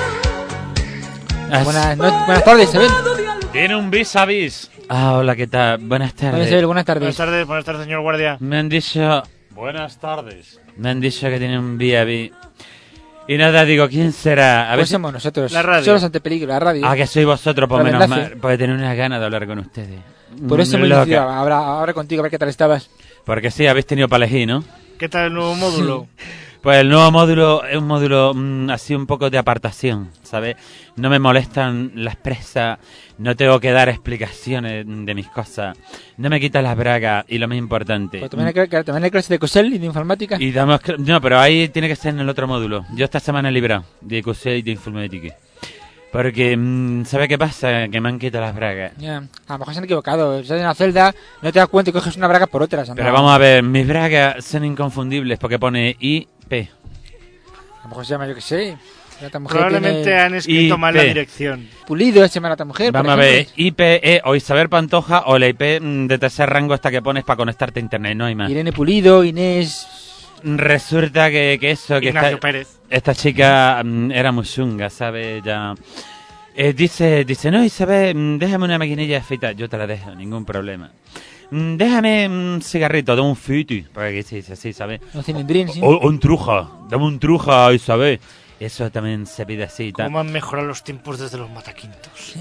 Buenas tardes, Isabel. Tiene un vis a vis. Ah, hola, ¿qué tal? Buenas Hola, tardes. Isabel, buenas tardes. Buenas tardes, señor guardia. Me han dicho... Buenas tardes. Me han dicho que tiene un vis a vis. Y nada, digo, ¿quién será? A ver Pues si... somos nosotros. La radio. Somos ante peligro, la radio. Ah, que sois vosotros, pues Por menos enlace. mal. Porque tenía unas ganas de hablar con ustedes. Por eso me he Loca. decidido ahora contigo, a ver qué tal estabas. Porque sí, habéis tenido para elegir, ¿no? ¿Qué tal el nuevo módulo? Pues el nuevo módulo es un módulo así un poco de apartación, ¿sabes? No me molestan las presas, no tengo que dar explicaciones de mis cosas, no me quitan las bragas y lo más importante... Pues también hay clase de COSEL y de informática. Y damos... No, pero ahí tiene que ser en el otro módulo. Yo esta semana he librado de COSEL y de informática. Porque, ¿sabe qué pasa? Que me han quitado las bragas. Ya, a lo mejor se han equivocado. Estás en la celda, no te das cuenta y coges una braga por otras. Pero vamos a ver, mis bragas son inconfundibles porque pone IP. A lo mejor se llama, yo que sé. La otra mujer Probablemente tiene han escrito IP. mal la dirección. Pulido, se llama la otra mujer. por Vamos a ver, ejemplo. IP o Isabel Pantoja o la IP de tercer rango esta que pones para conectarte a internet, no hay más. Irene Pulido, Inés. Resulta que eso, que Ignacio Pérez. esta chica era muy chunga, ¿sabes? Ya... dice, no, Isabel, déjame una maquinilla de fita. Yo te la dejo, ningún problema. Déjame un cigarrito, dame un fiti. Porque se dice así, ¿sabes? Un cilindrín, sí. O un truja, dame un truja, Isabel. Eso también se pide así y tal. ¿Cómo han mejorado los tiempos desde los mataquintos?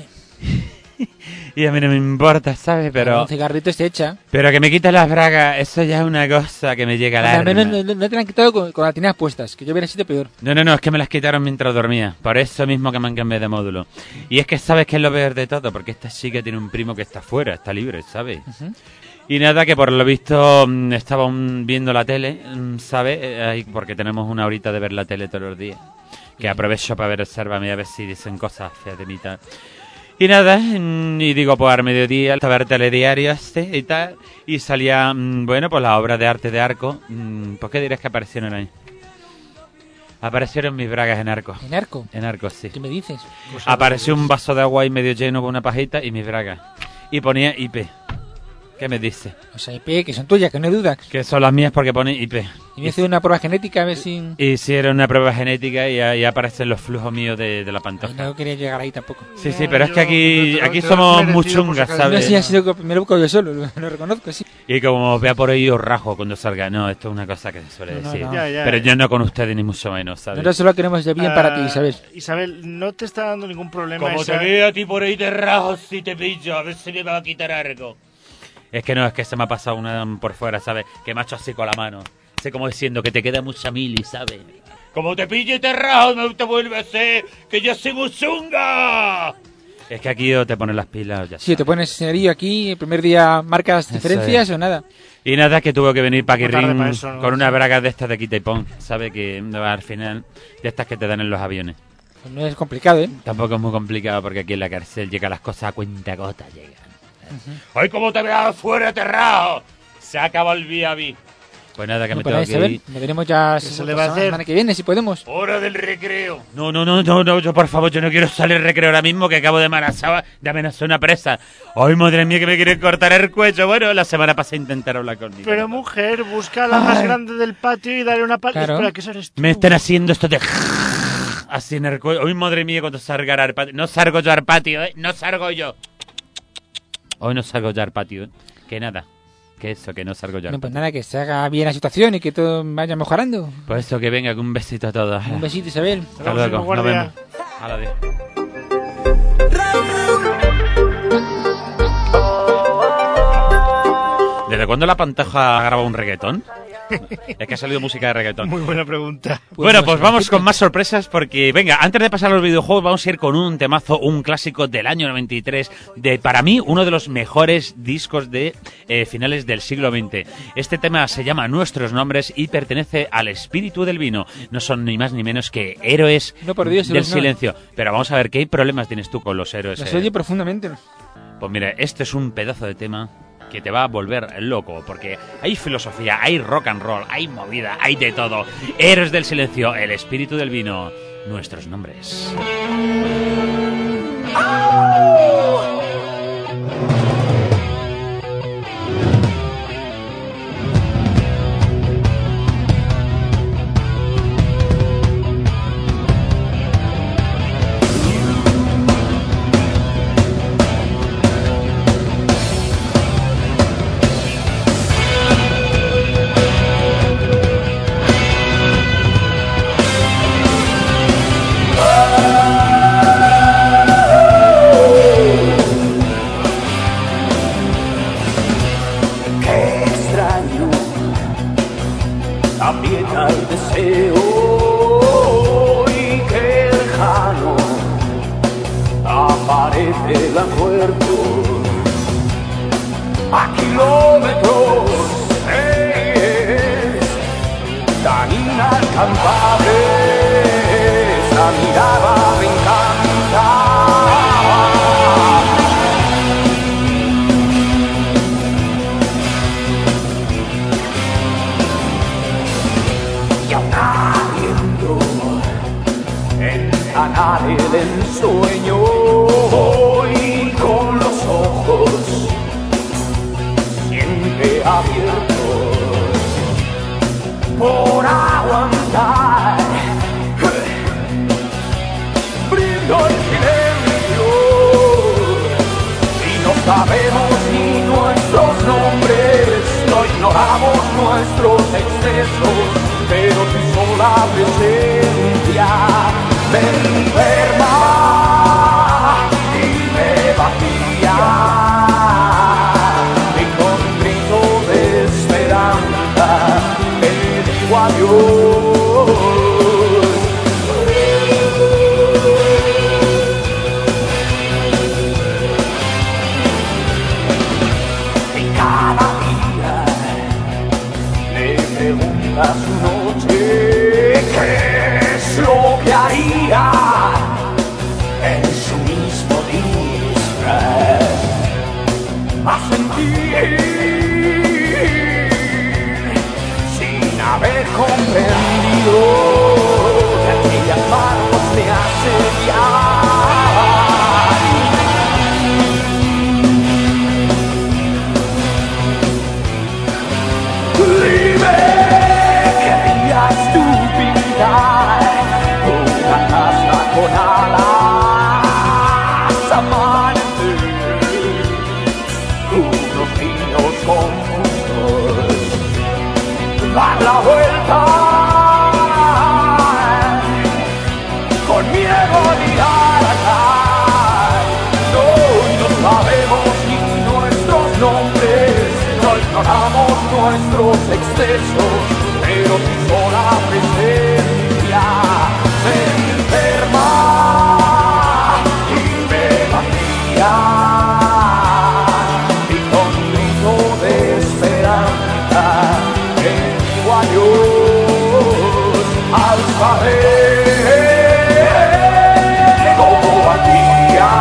Y a mí no me importa, ¿sabes? Pero... Un cigarrito se echa. Pero que me quiten las bragas, eso ya es una cosa que me llega al Al menos alma. no te la han quitado con las tenías puestas, que yo hubiera sido peor. No, es que me las quitaron mientras dormía. Por eso mismo que me han cambiado de módulo. Y es que sabes que es lo peor de todo, porque esta chica tiene un primo que está fuera, está libre, ¿sabes? Y nada, que por lo visto estaba viendo la tele, ¿sabes? Porque tenemos una horita de ver la tele todos los días. Que aprovecho para ver Sálvame a ver si dicen cosas feas de mí y tal. Y nada, y digo, pues al mediodía estaba el telediario y tal, y salía, bueno, pues la obra de arte de Arco. ¿Por qué dirás que aparecieron ahí? Aparecieron mis bragas en Arco. ¿En Arco? En Arco, sí. ¿Qué me dices? Pues Apareció un vaso de agua ahí medio lleno con una pajita y mis bragas. Y ponía IP. ¿Qué me dice? O sea, IP, que son tuyas, que no hay duda. Que son las mías porque pone IP. Y me hice una prueba genética a ver si... Hicieron una prueba genética y ahí aparecen los flujos míos de la Ay, pantoja. no quería llegar ahí tampoco. Sí, sí, No, pero es que aquí te lo somos has merecido muy por chungas, si acaso. No sé ¿sabes? si ha sido que me lo busco yo solo, lo reconozco, sí. Y como os vea por ahí os rajo cuando salga. No, esto es una cosa que se suele No, decir. no. Ya. Pero yo no con ustedes ni mucho menos, ¿sabes? Nosotros solo queremos el bien para ti, Isabel. Isabel, no te está dando ningún problema Como te esa... veo a ti por ahí te rajo si te pillo, a ver si me va a quitar algo. Es que no, es que se me ha pasado una por fuera, ¿sabes? Que me ha hecho así con la mano. Sé como diciendo que te queda mucha mili, ¿sabes? Como te pillo y te rajo, no te vuelve a ser que yo soy muy chunga. Es que aquí te pones las pilas, ya Sí, sabes. te pones escenario aquí, el primer día marcas Eso diferencias es. o nada. Y nada, que tuvo que venir Poco tarde Paquirrín para eso, ¿no? con una braga de estas de quita y pon, ¿sabes? Que al final, de estas que te dan en los aviones. Pues no es complicado, ¿eh? Tampoco es muy complicado porque aquí en la cárcel llegan las cosas a cuenta gota, llegan. ¡Ay, cómo te veas fuera, aterrado! Se acaba el viaví. Pues nada, que No, me pues tengo nada, que Isabel, ir. me veremos ya se le va a hacer? la semana que viene, si podemos. ¡Hora del recreo! No, yo por favor, yo no quiero salir al recreo ahora mismo que acabo de amenazar una presa. ¡Ay, madre mía, que me quieren cortar el cuello! Bueno, la semana pasada intentar hablar conmigo. Pero mujer, busca la más grande del patio y dale una pala. Claro. Espera, que eso eres tú. Me están haciendo esto de... así en el cuello. ¡Ay, madre mía, cuando salga al patio! No salgo yo al patio, ¿eh? No salgo yo. Hoy no salgo yo al patio, ¿eh? Que nada. Que eso, que no salgo yo al No, pues patio. nada, que se haga bien la situación y que todo vaya mejorando. Pues eso, que venga, que un besito a todos. Un besito, Isabel. Hasta Nos vemos, luego, nos guardia. vemos. Adiós. ¿Desde cuándo la Pantoja ha grabado un reggaetón? Es que ha salido música de reggaetón. Muy buena pregunta. Bueno, pues vamos con más sorpresas porque, venga, antes de pasar a los videojuegos vamos a ir con un temazo, un clásico del año 93, de, para mí, uno de los mejores discos de finales del siglo XX. Este tema se llama Nuestros Nombres y pertenece al espíritu del vino. No son ni más ni menos que héroes No, por Dios, del héroes no. silencio. Pero vamos a ver, ¿qué problemas tienes tú con los héroes? Los oye profundamente. Pues mira, este es un pedazo de tema que te va a volver loco, porque hay filosofía, hay rock and roll, hay movida, hay de todo. Héroes del silencio, el espíritu del vino, Nuestros Nombres. Qué extraño, también hay deseo y qué lejano aparece el acuerdo a kilómetros, es tan inalcanzable, esa mirada me encanta. Y aún habiendo encanar el ensueño y con los ojos siempre abiertos por aguantar la vuelta, con miedo a mirar atrás. No sabemos ni nuestros nombres, no ignoramos nuestros excesos, pero tu sola presencia me enferma y me vacía. Y con un grito de esperanza le digo adiós al saber cómo vacía.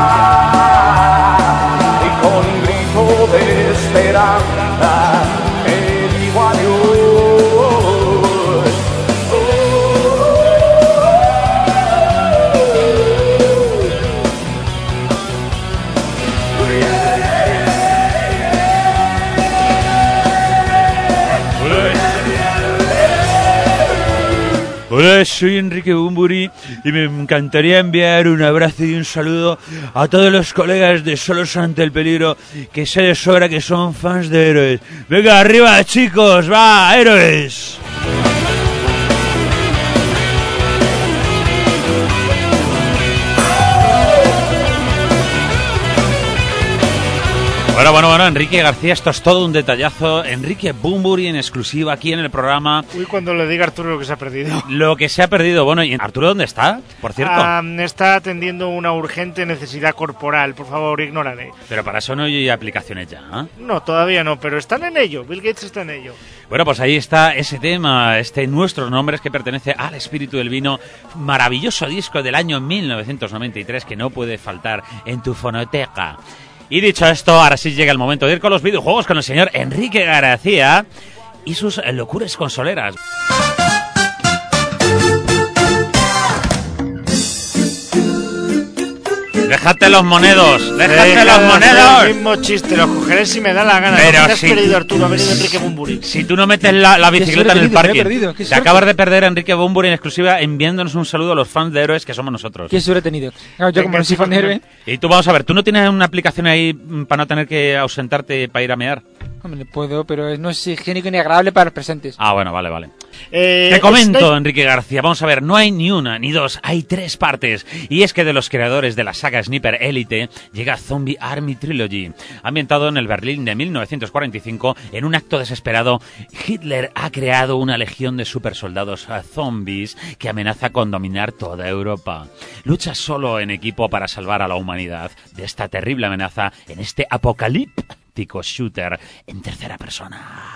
Y con un grito de esperanza le digo adiós. Hola, soy Enrique Bunbury y me encantaría enviar un abrazo y un saludo a todos los colegas de Solos ante el peligro, que sé de sobra que son fans de Héroes. ¡Venga, arriba, chicos! ¡Va, Héroes! Bueno, Enrique García, esto es todo un detallazo. Enrique Bunbury en exclusiva aquí en el programa. Uy, cuando le diga a Arturo lo que se ha perdido. Lo que se ha perdido. Bueno, ¿y Arturo dónde está, por cierto? Está atendiendo una urgente necesidad corporal. Por favor, ignórale. Pero para eso no hay aplicaciones ya, ¿eh? No, todavía no, pero están en ello. Bill Gates está en ello. Bueno, pues ahí está ese tema, Nuestros Nombres, que pertenece al Espíritu del Vino, maravilloso disco del año 1993 que no puede faltar en tu fonoteca. Y dicho esto, ahora sí llega el momento de ir con los videojuegos con el señor Enrique García y sus locuras consoleras. ¡Déjate los monedos! ¡Déjate los monedos! El mismo chiste, los cogeré si me da la gana. Pero ¿Qué has perdido, Arturo? Ha venido Enrique Bunbury. Si tú no metes la bicicleta en el parking, te acabas de perder a Enrique Bunbury en exclusiva enviándonos un saludo a los fans de Héroes que somos nosotros. ¿Qué suerte he tenido? Claro, yo como no soy fan de Héroe... Y tú, vamos a ver, ¿tú no tienes una aplicación ahí para no tener que ausentarte para ir a mear? Hombre, puedo, pero no es higiénico ni agradable para los presentes. Ah, bueno, vale. Te comento, Enrique García, vamos a ver, no hay ni una ni dos, hay 3 partes. Y es que de los creadores de la saga Sniper Elite llega Zombie Army Trilogy. Ambientado en el Berlín de 1945, en un acto desesperado, Hitler ha creado una legión de supersoldados zombies que amenaza con dominar toda Europa. Lucha solo en equipo para salvar a la humanidad de esta terrible amenaza en este apocalíptico shooter en tercera persona.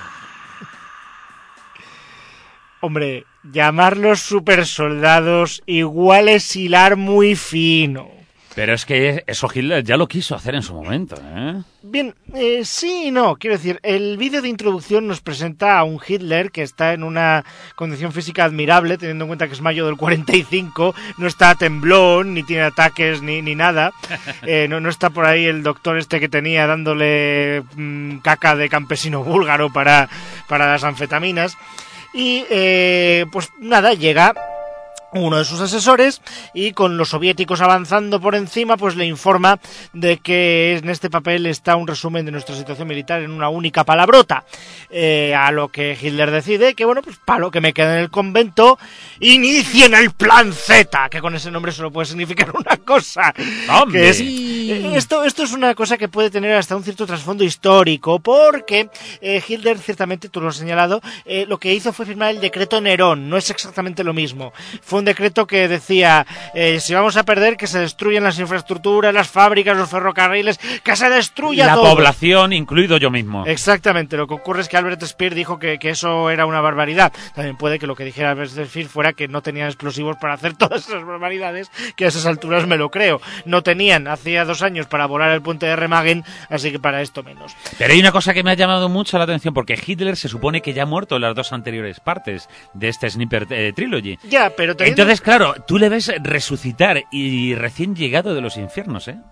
Hombre, llamarlos supersoldados igual es hilar muy fino. Pero es que eso Hitler ya lo quiso hacer en su momento, ¿eh? Bien, sí y no. Quiero decir, el vídeo de introducción nos presenta a un Hitler que está en una condición física admirable, teniendo en cuenta que es mayo del 45, no está temblón, ni tiene ataques, ni nada. No está por ahí el doctor este que tenía dándole caca de campesino búlgaro para las anfetaminas. Y, pues nada, llega uno de sus asesores y con los soviéticos avanzando por encima, pues le informa de que en este papel está un resumen de nuestra situación militar en una única palabrota. A lo que Hitler decide que, bueno, pues para lo que me queda en el convento, inicien el plan Z, que con ese nombre solo puede significar una cosa. ¡Hombre! Que es, esto es una cosa que puede tener hasta un cierto trasfondo histórico, porque Hitler, ciertamente, tú lo has señalado, lo que hizo fue firmar el decreto Nerón. No es exactamente lo mismo. Fue un decreto que decía, si vamos a perder, que se destruyan las infraestructuras, las fábricas, los ferrocarriles, que se destruya todo. La población, incluido yo mismo. Exactamente, lo que ocurre es que Albert Speer dijo que eso era una barbaridad. También puede que lo que dijera Albert Speer fuera que no tenían explosivos para hacer todas esas barbaridades, que a esas alturas me lo creo. No tenían, hacía 2 años, para volar el puente de Remagen, así que para esto menos. Pero hay una cosa que me ha llamado mucho la atención, porque Hitler se supone que ya ha muerto en las 2 anteriores partes de este Sniper Trilogy. Ya, pero entonces, claro, tú le ves resucitar y recién llegado de los infiernos, ¿eh?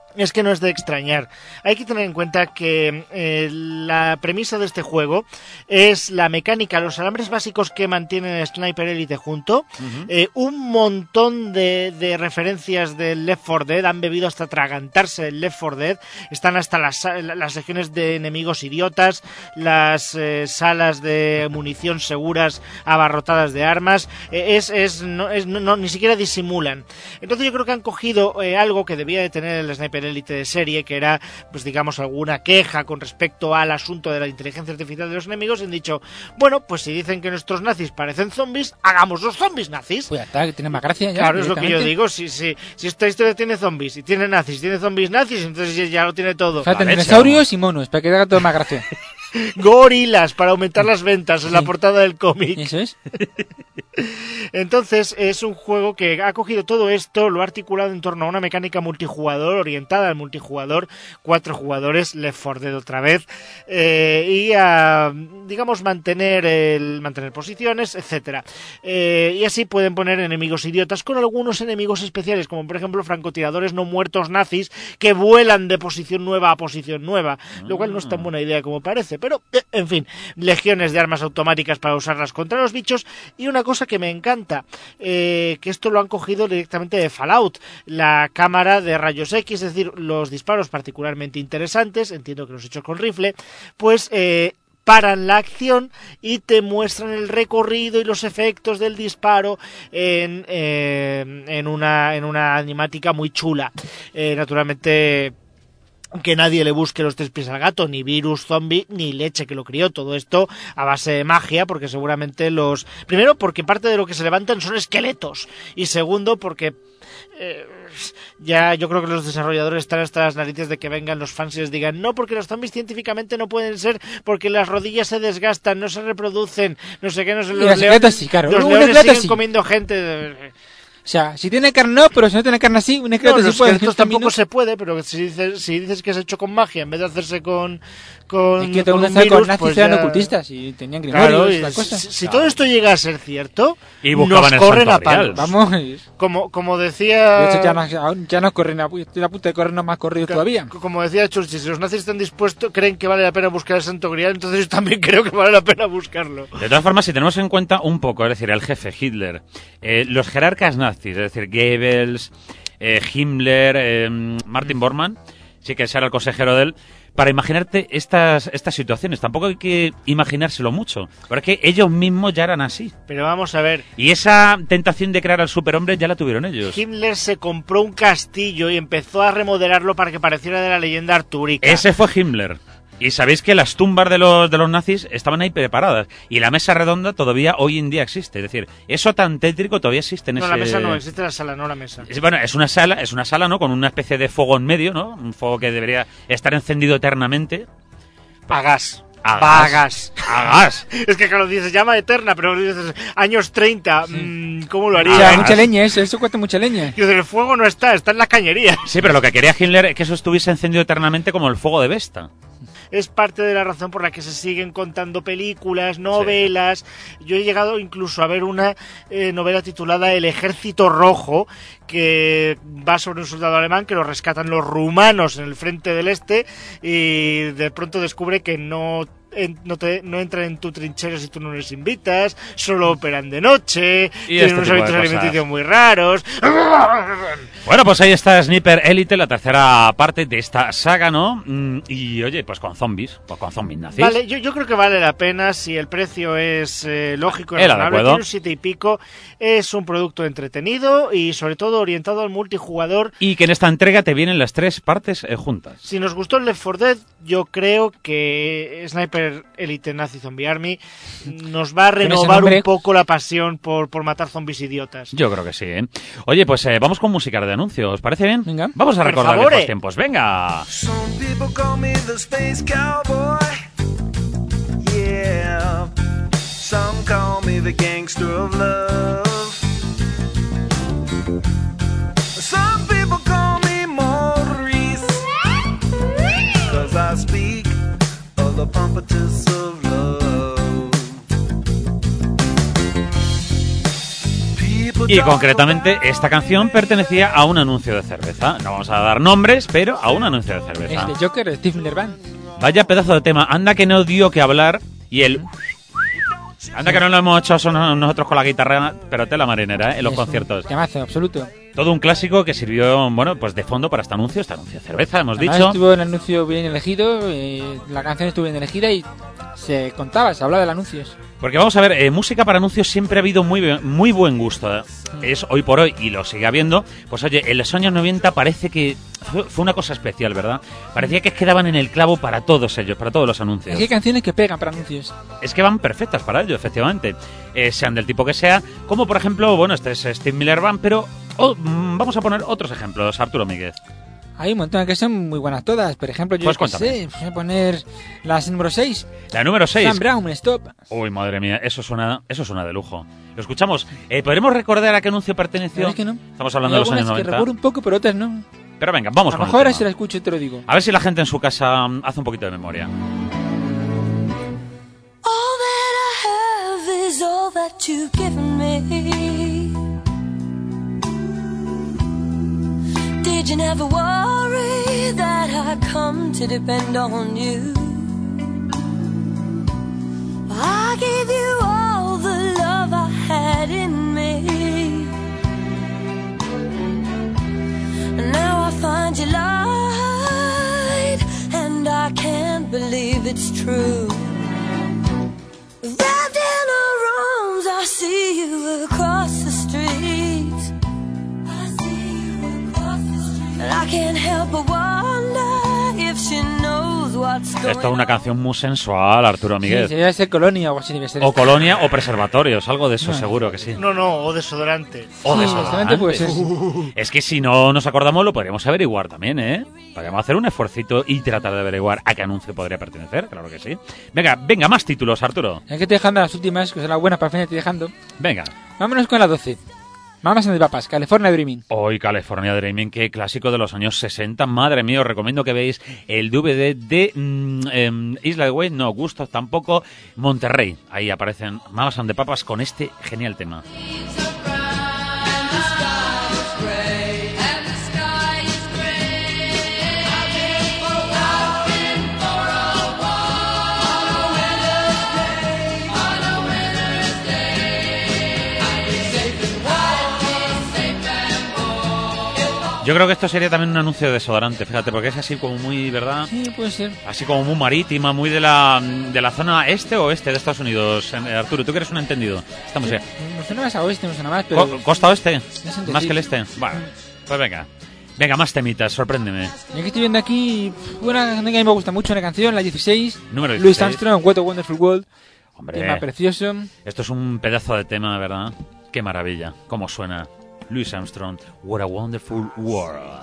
es que no es de extrañar. Hay que tener en cuenta que la premisa de este juego es la mecánica, los alambres básicos que mantienen Sniper Elite junto, un montón de referencias del Left 4 Dead, han bebido hasta atragantarse el Left 4 Dead, están hasta las legiones de enemigos idiotas, las salas de munición seguras abarrotadas de armas, ni siquiera disimulan. Entonces yo creo que han cogido algo que debía de tener el Sniper Elite de serie, que era, pues digamos, alguna queja con respecto al asunto de la inteligencia artificial de los enemigos, y han dicho, bueno, pues si dicen que nuestros nazis parecen zombies, hagamos los zombies nazis. Pues ya está, que tiene más gracia ya. Claro, es lo que yo digo, si esta historia tiene zombies, y tiene nazis, tiene zombies nazis, entonces ya lo tiene todo. Faltan dinosaurios y monos, para que haga todo más gracia. Gorilas, para aumentar las ventas en la portada del cómic. Eso es. Entonces es un juego que ha cogido todo esto, lo ha articulado en torno a una mecánica multijugador, orientada al multijugador, 4 jugadores, Left 4 Dead otra vez, y a, digamos, mantener posiciones, etcétera. Y así pueden poner enemigos idiotas con algunos enemigos especiales, como por ejemplo francotiradores no muertos nazis que vuelan de posición nueva a posición nueva, lo cual no es tan buena idea como parece, pero en fin, legiones de armas automáticas para usarlas contra los bichos, y una cosa que me encanta, que esto lo han cogido directamente de Fallout, la cámara de rayos X, es decir, los disparos particularmente interesantes, entiendo que los hechos con rifle, pues paran la acción y te muestran el recorrido y los efectos del disparo en una animática muy chula. Naturalmente, que nadie le busque los 3 pies al gato, ni virus, zombie, ni leche que lo crió, todo esto a base de magia, porque seguramente primero, porque parte de lo que se levantan son esqueletos, y segundo, porque ya yo creo que los desarrolladores están hasta las narices de que vengan los fans y les digan, no, porque los zombies científicamente no pueden ser, porque las rodillas se desgastan, no se reproducen, no sé qué, no sé, los leones, sí, claro. los leones siguen comiendo gente. O sea, si tiene carne no, pero si no tiene carne así, un esqueleto sí puede. Estos tampoco se puede, pero si dices que es hecho con magia en vez de hacerse con es que todo el mundo con nazis pues eran ocultistas y tenían grimorios y cosas. Si todo esto llega a ser cierto, y nos corren a palos. Vamos. Como decía... De hecho, ya nos corren, estoy a punto de corrernos más corridos todavía. Como decía Churchill, si los nazis están dispuestos, creen que vale la pena buscar el Santo Grial, entonces yo también creo que vale la pena buscarlo. De todas formas, si tenemos en cuenta un poco, es decir, el jefe Hitler, los jerarcas nazis, es decir, Goebbels, Himmler, Martin Bormann, sí que era el consejero de él, para imaginarte estas situaciones. Tampoco hay que imaginárselo mucho, pero es que ellos mismos ya eran así. Pero vamos a ver. Y esa tentación de crear al superhombre ya la tuvieron ellos. Himmler se compró un castillo y empezó a remodelarlo para que pareciera de la leyenda artúrica. Ese fue Himmler. Y sabéis que las tumbas de los nazis estaban ahí preparadas. Y la mesa redonda todavía hoy en día existe. Es decir, eso tan tétrico todavía existe en la mesa no, existe la sala, no la mesa. Bueno, es una sala, ¿no? Con una especie de fuego en medio, ¿no? Un fuego que debería estar encendido eternamente. A gas. A gas. Es que claro, se llama eterna, pero dices años 30. Sí. ¿Cómo lo haría? O sea, mucha leña, eso cuesta mucha leña. Y el fuego no está en las cañerías. Sí, pero lo que quería Hitler es que eso estuviese encendido eternamente como el fuego de Vesta. Es parte de la razón por la que se siguen contando películas, novelas. Sí. Yo he llegado incluso a ver una novela titulada El Ejército Rojo, que va sobre un soldado alemán que lo rescatan los rumanos en el frente del este y de pronto descubre que no entran en tu trinchera si tú no les invitas, solo operan de noche, tienen unos hábitos alimenticios muy raros. Bueno, pues ahí está Sniper Elite, la tercera parte de esta saga, ¿no? Y oye, pues con zombies nazis. Vale, yo creo que vale la pena si el precio es lógico y razonable, tiene un 7 y pico, es un producto entretenido y sobre todo orientado al multijugador. Y que en esta entrega te vienen las 3 partes juntas. Si nos gustó el Left 4 Dead, yo creo que Sniper Elite Nazi Zombie Army nos va a renovar un poco la pasión por matar zombies idiotas. Yo creo que sí, ¿eh? Oye, pues vamos con música de anuncio, ¿os parece bien? Venga. Vamos a recordar viejos tiempos, venga. Some people call me the space cowboy. Yeah. Some call me the gangster of love. Some people call me Maurice. 'Cause I speak of the pompatus of love. People Y concretamente esta canción pertenecía a un anuncio de cerveza. No vamos a dar nombres, pero a un anuncio de cerveza. Es de Joker, de Steve Miller Band. Vaya pedazo de tema. Anda que no dio que hablar y el... Anda que no lo hemos hecho nosotros con la guitarra, pero tela marinera, en los conciertos. Temazo, absoluto. Todo un clásico que sirvió, bueno, pues de fondo para este anuncio de cerveza, hemos Además, dicho. estuvo el anuncio bien elegido, la canción estuvo bien elegida y se hablaba del anuncio. Porque vamos a ver, música para anuncios siempre ha habido muy buen gusto. Es hoy por hoy, y lo sigue habiendo, pues oye, en los años 90 parece que fue una cosa especial, ¿verdad? Parecía que quedaban en el clavo para todos ellos, para todos los anuncios. Hay canciones que pegan para anuncios. Es que van perfectas para ello, efectivamente. Sean del tipo que sea, como por ejemplo, bueno, este es Steve Miller Band, pero vamos a poner otros ejemplos, Arturo Míguez. Hay un montón que son muy buenas todas. Por ejemplo, yo pues voy a poner la número 6. La número 6. Sam Brown, Stop. Uy, madre mía, eso suena de lujo. Lo escuchamos. ¿Podremos recordar a qué anuncio perteneció? Es que no. Estamos hablando de los años 90. Que recuerdo un poco, pero otras no. Pero venga, vamos con a lo mejor ahora si la escucho y te lo digo. A ver si la gente en su casa hace un poquito de memoria. All that I have is all that you've given me. Did you never worry that I come to depend on you? I gave you all the love I had in me. And now I find you lied, and I can't believe it's true. Wrapped in her arms, I see you across the street. And I can't help but wonder if she knows what's going on. Esta es una canción muy sensual, Arturo Míguez. Sí, debe ser Colonia o algo así, debe ser. O Colonia o preservatorios, algo de eso, seguro que sí. No, o desodorante. O desodorante. Puede ser. Es que si no nos acordamos lo podríamos averiguar también, ¿eh? Podríamos hacer un esfuercito y tratar de averiguar a qué anuncio podría pertenecer, claro que sí. Venga, más títulos, Arturo. Es que te dejando las últimas, que son las buenas para el final, estoy dejando. Venga. Vámonos con la 12. Mamas and the Papas, California Dreaming. Hoy California Dreaming, qué clásico de los años 60. Madre mía, os recomiendo que veáis el DVD de Isla de Güey, no, Gustos tampoco, Monterrey. Ahí aparecen Mamas and the Papas con este genial tema. Yo creo que esto sería también un anuncio de desodorante, fíjate, porque es así como muy, ¿verdad? Sí, puede ser. Así como muy marítima, muy de la zona este o oeste de Estados Unidos. Arturo, tú que eres un entendido. Estamos bien. No suena más a oeste, no suena más, pero... ¿Costa oeste? ¿Más que el este? Bueno, pues venga. Venga, más temitas, sorpréndeme. Y aquí estoy viendo aquí una canción que a mí me gusta mucho, una canción, la 16. Número 16. Louis Armstrong, What a Wonderful World. Hombre, tema precioso. Esto es un pedazo de tema, ¿verdad? Qué maravilla, cómo suena. Louis Armstrong, What a Wonderful World.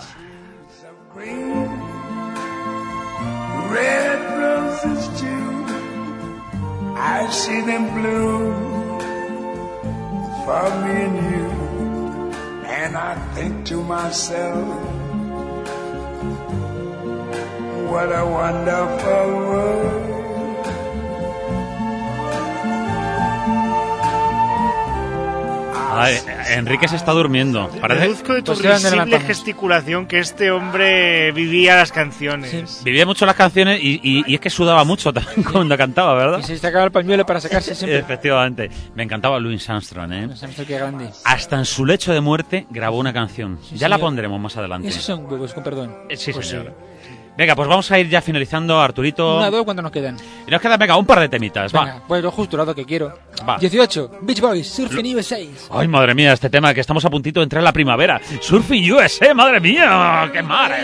Red roses too, I see them bloom for me and you, and I think to myself, what a wonderful world. Ay, Enrique se está durmiendo. Deduzco de tu risible gesticulación que este hombre vivía las canciones. Sí. Vivía mucho las canciones y es que sudaba mucho también cuando cantaba, ¿verdad? Y se sacaba el pañuelo para sacarse siempre. Efectivamente. Me encantaba Louis Armstrong, ¿eh? Louis Armstrong, qué grande. Hasta en su lecho de muerte grabó una canción. Sí, ya señor. la pondremos más adelante. Esos son huevos, con perdón. Sí, pues señor. Sí. Venga, pues vamos a ir ya finalizando, Arturito. Una, dos, ¿cuántos nos quedan? Y nos quedan, venga, un par de temitas, Venga, va. pues lo justo, lo que quiero. Va. 18, Beach Boys, Surfing USA. Ay, madre mía, este tema que estamos a puntito de entrar en la primavera. Surfing USA, madre mía, qué mar.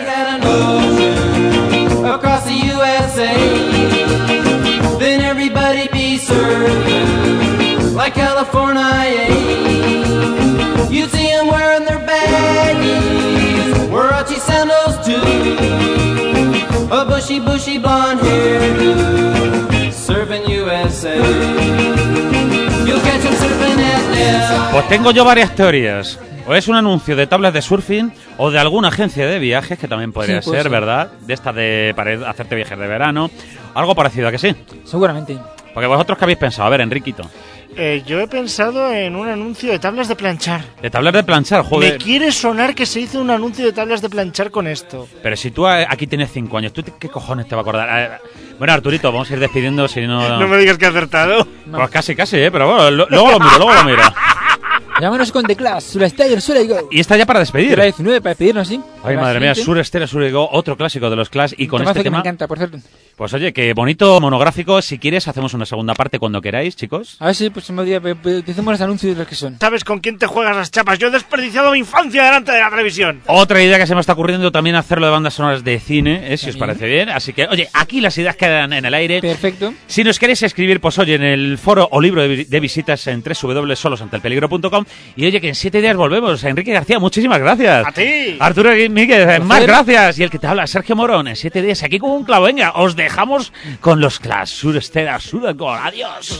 Across the USA, then everybody be surfing like California. You'd see them wearing their baggies, Warachi sandals too, a bushy blonde hairdo, surfing USA. You'll catch them surfing at Nell. Pues tengo yo varias teorías. O es un anuncio de tablas de surfing o de alguna agencia de viajes, que también podría ser, ¿verdad? De esta para hacerte viajes de verano. Algo parecido, ¿a que sí? Seguramente. Porque vosotros, ¿qué habéis pensado? A ver, Enriquito. Yo he pensado en un anuncio de tablas de planchar. De tablas de planchar, joder. Me quiere sonar que se hizo un anuncio de tablas de planchar con esto. Pero si tú aquí tienes 5 años, ¿tú qué cojones te va a acordar? Bueno, Arturito, vamos a ir despidiendo si no... No me digas que he acertado. Pues casi, pero bueno, luego lo miro. Vámonos con The Clash, Sur Stereo, Sur I Go. Y está ya para despedir. La 19 para despedirnos, ¿sí? Ay, madre mía, Sur Stereo, Sur I Go, otro clásico de los Clash. Y con este tema... me encanta, por cierto. Pues oye, qué bonito monográfico. Si quieres, hacemos una segunda parte cuando queráis, chicos. A ver si pues decimos los anuncios de los que son. ¿Sabes con quién te juegas las chapas? Yo he desperdiciado mi infancia delante de la televisión. Otra idea que se me está ocurriendo también hacerlo de bandas sonoras de cine, si os parece bien. Así que, oye, aquí las ideas quedan en el aire. Perfecto. Si nos queréis escribir, pues oye, en el foro o libro de visitas en www.solosanteelpeligro.com. Y oye, que en 7 días volvemos. Enrique García, muchísimas gracias. A ti. Arturo Míguez, más gracias. Y el que te habla, Sergio Morón, en 7 días aquí con un clavo. Venga, os dejamos con los Clash, Sur Stereo, Sur I Go. Adiós.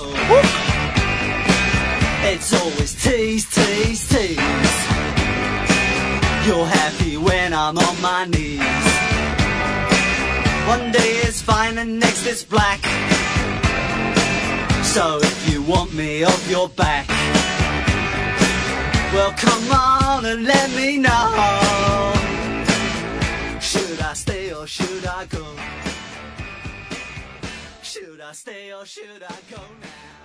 It's always tease, tease, tease. You're happy when I'm on my knees. One day is fine and next is black. So if you want me off your back, well come on and let me know. Should I stay or should I go? Should I stay or should I go now?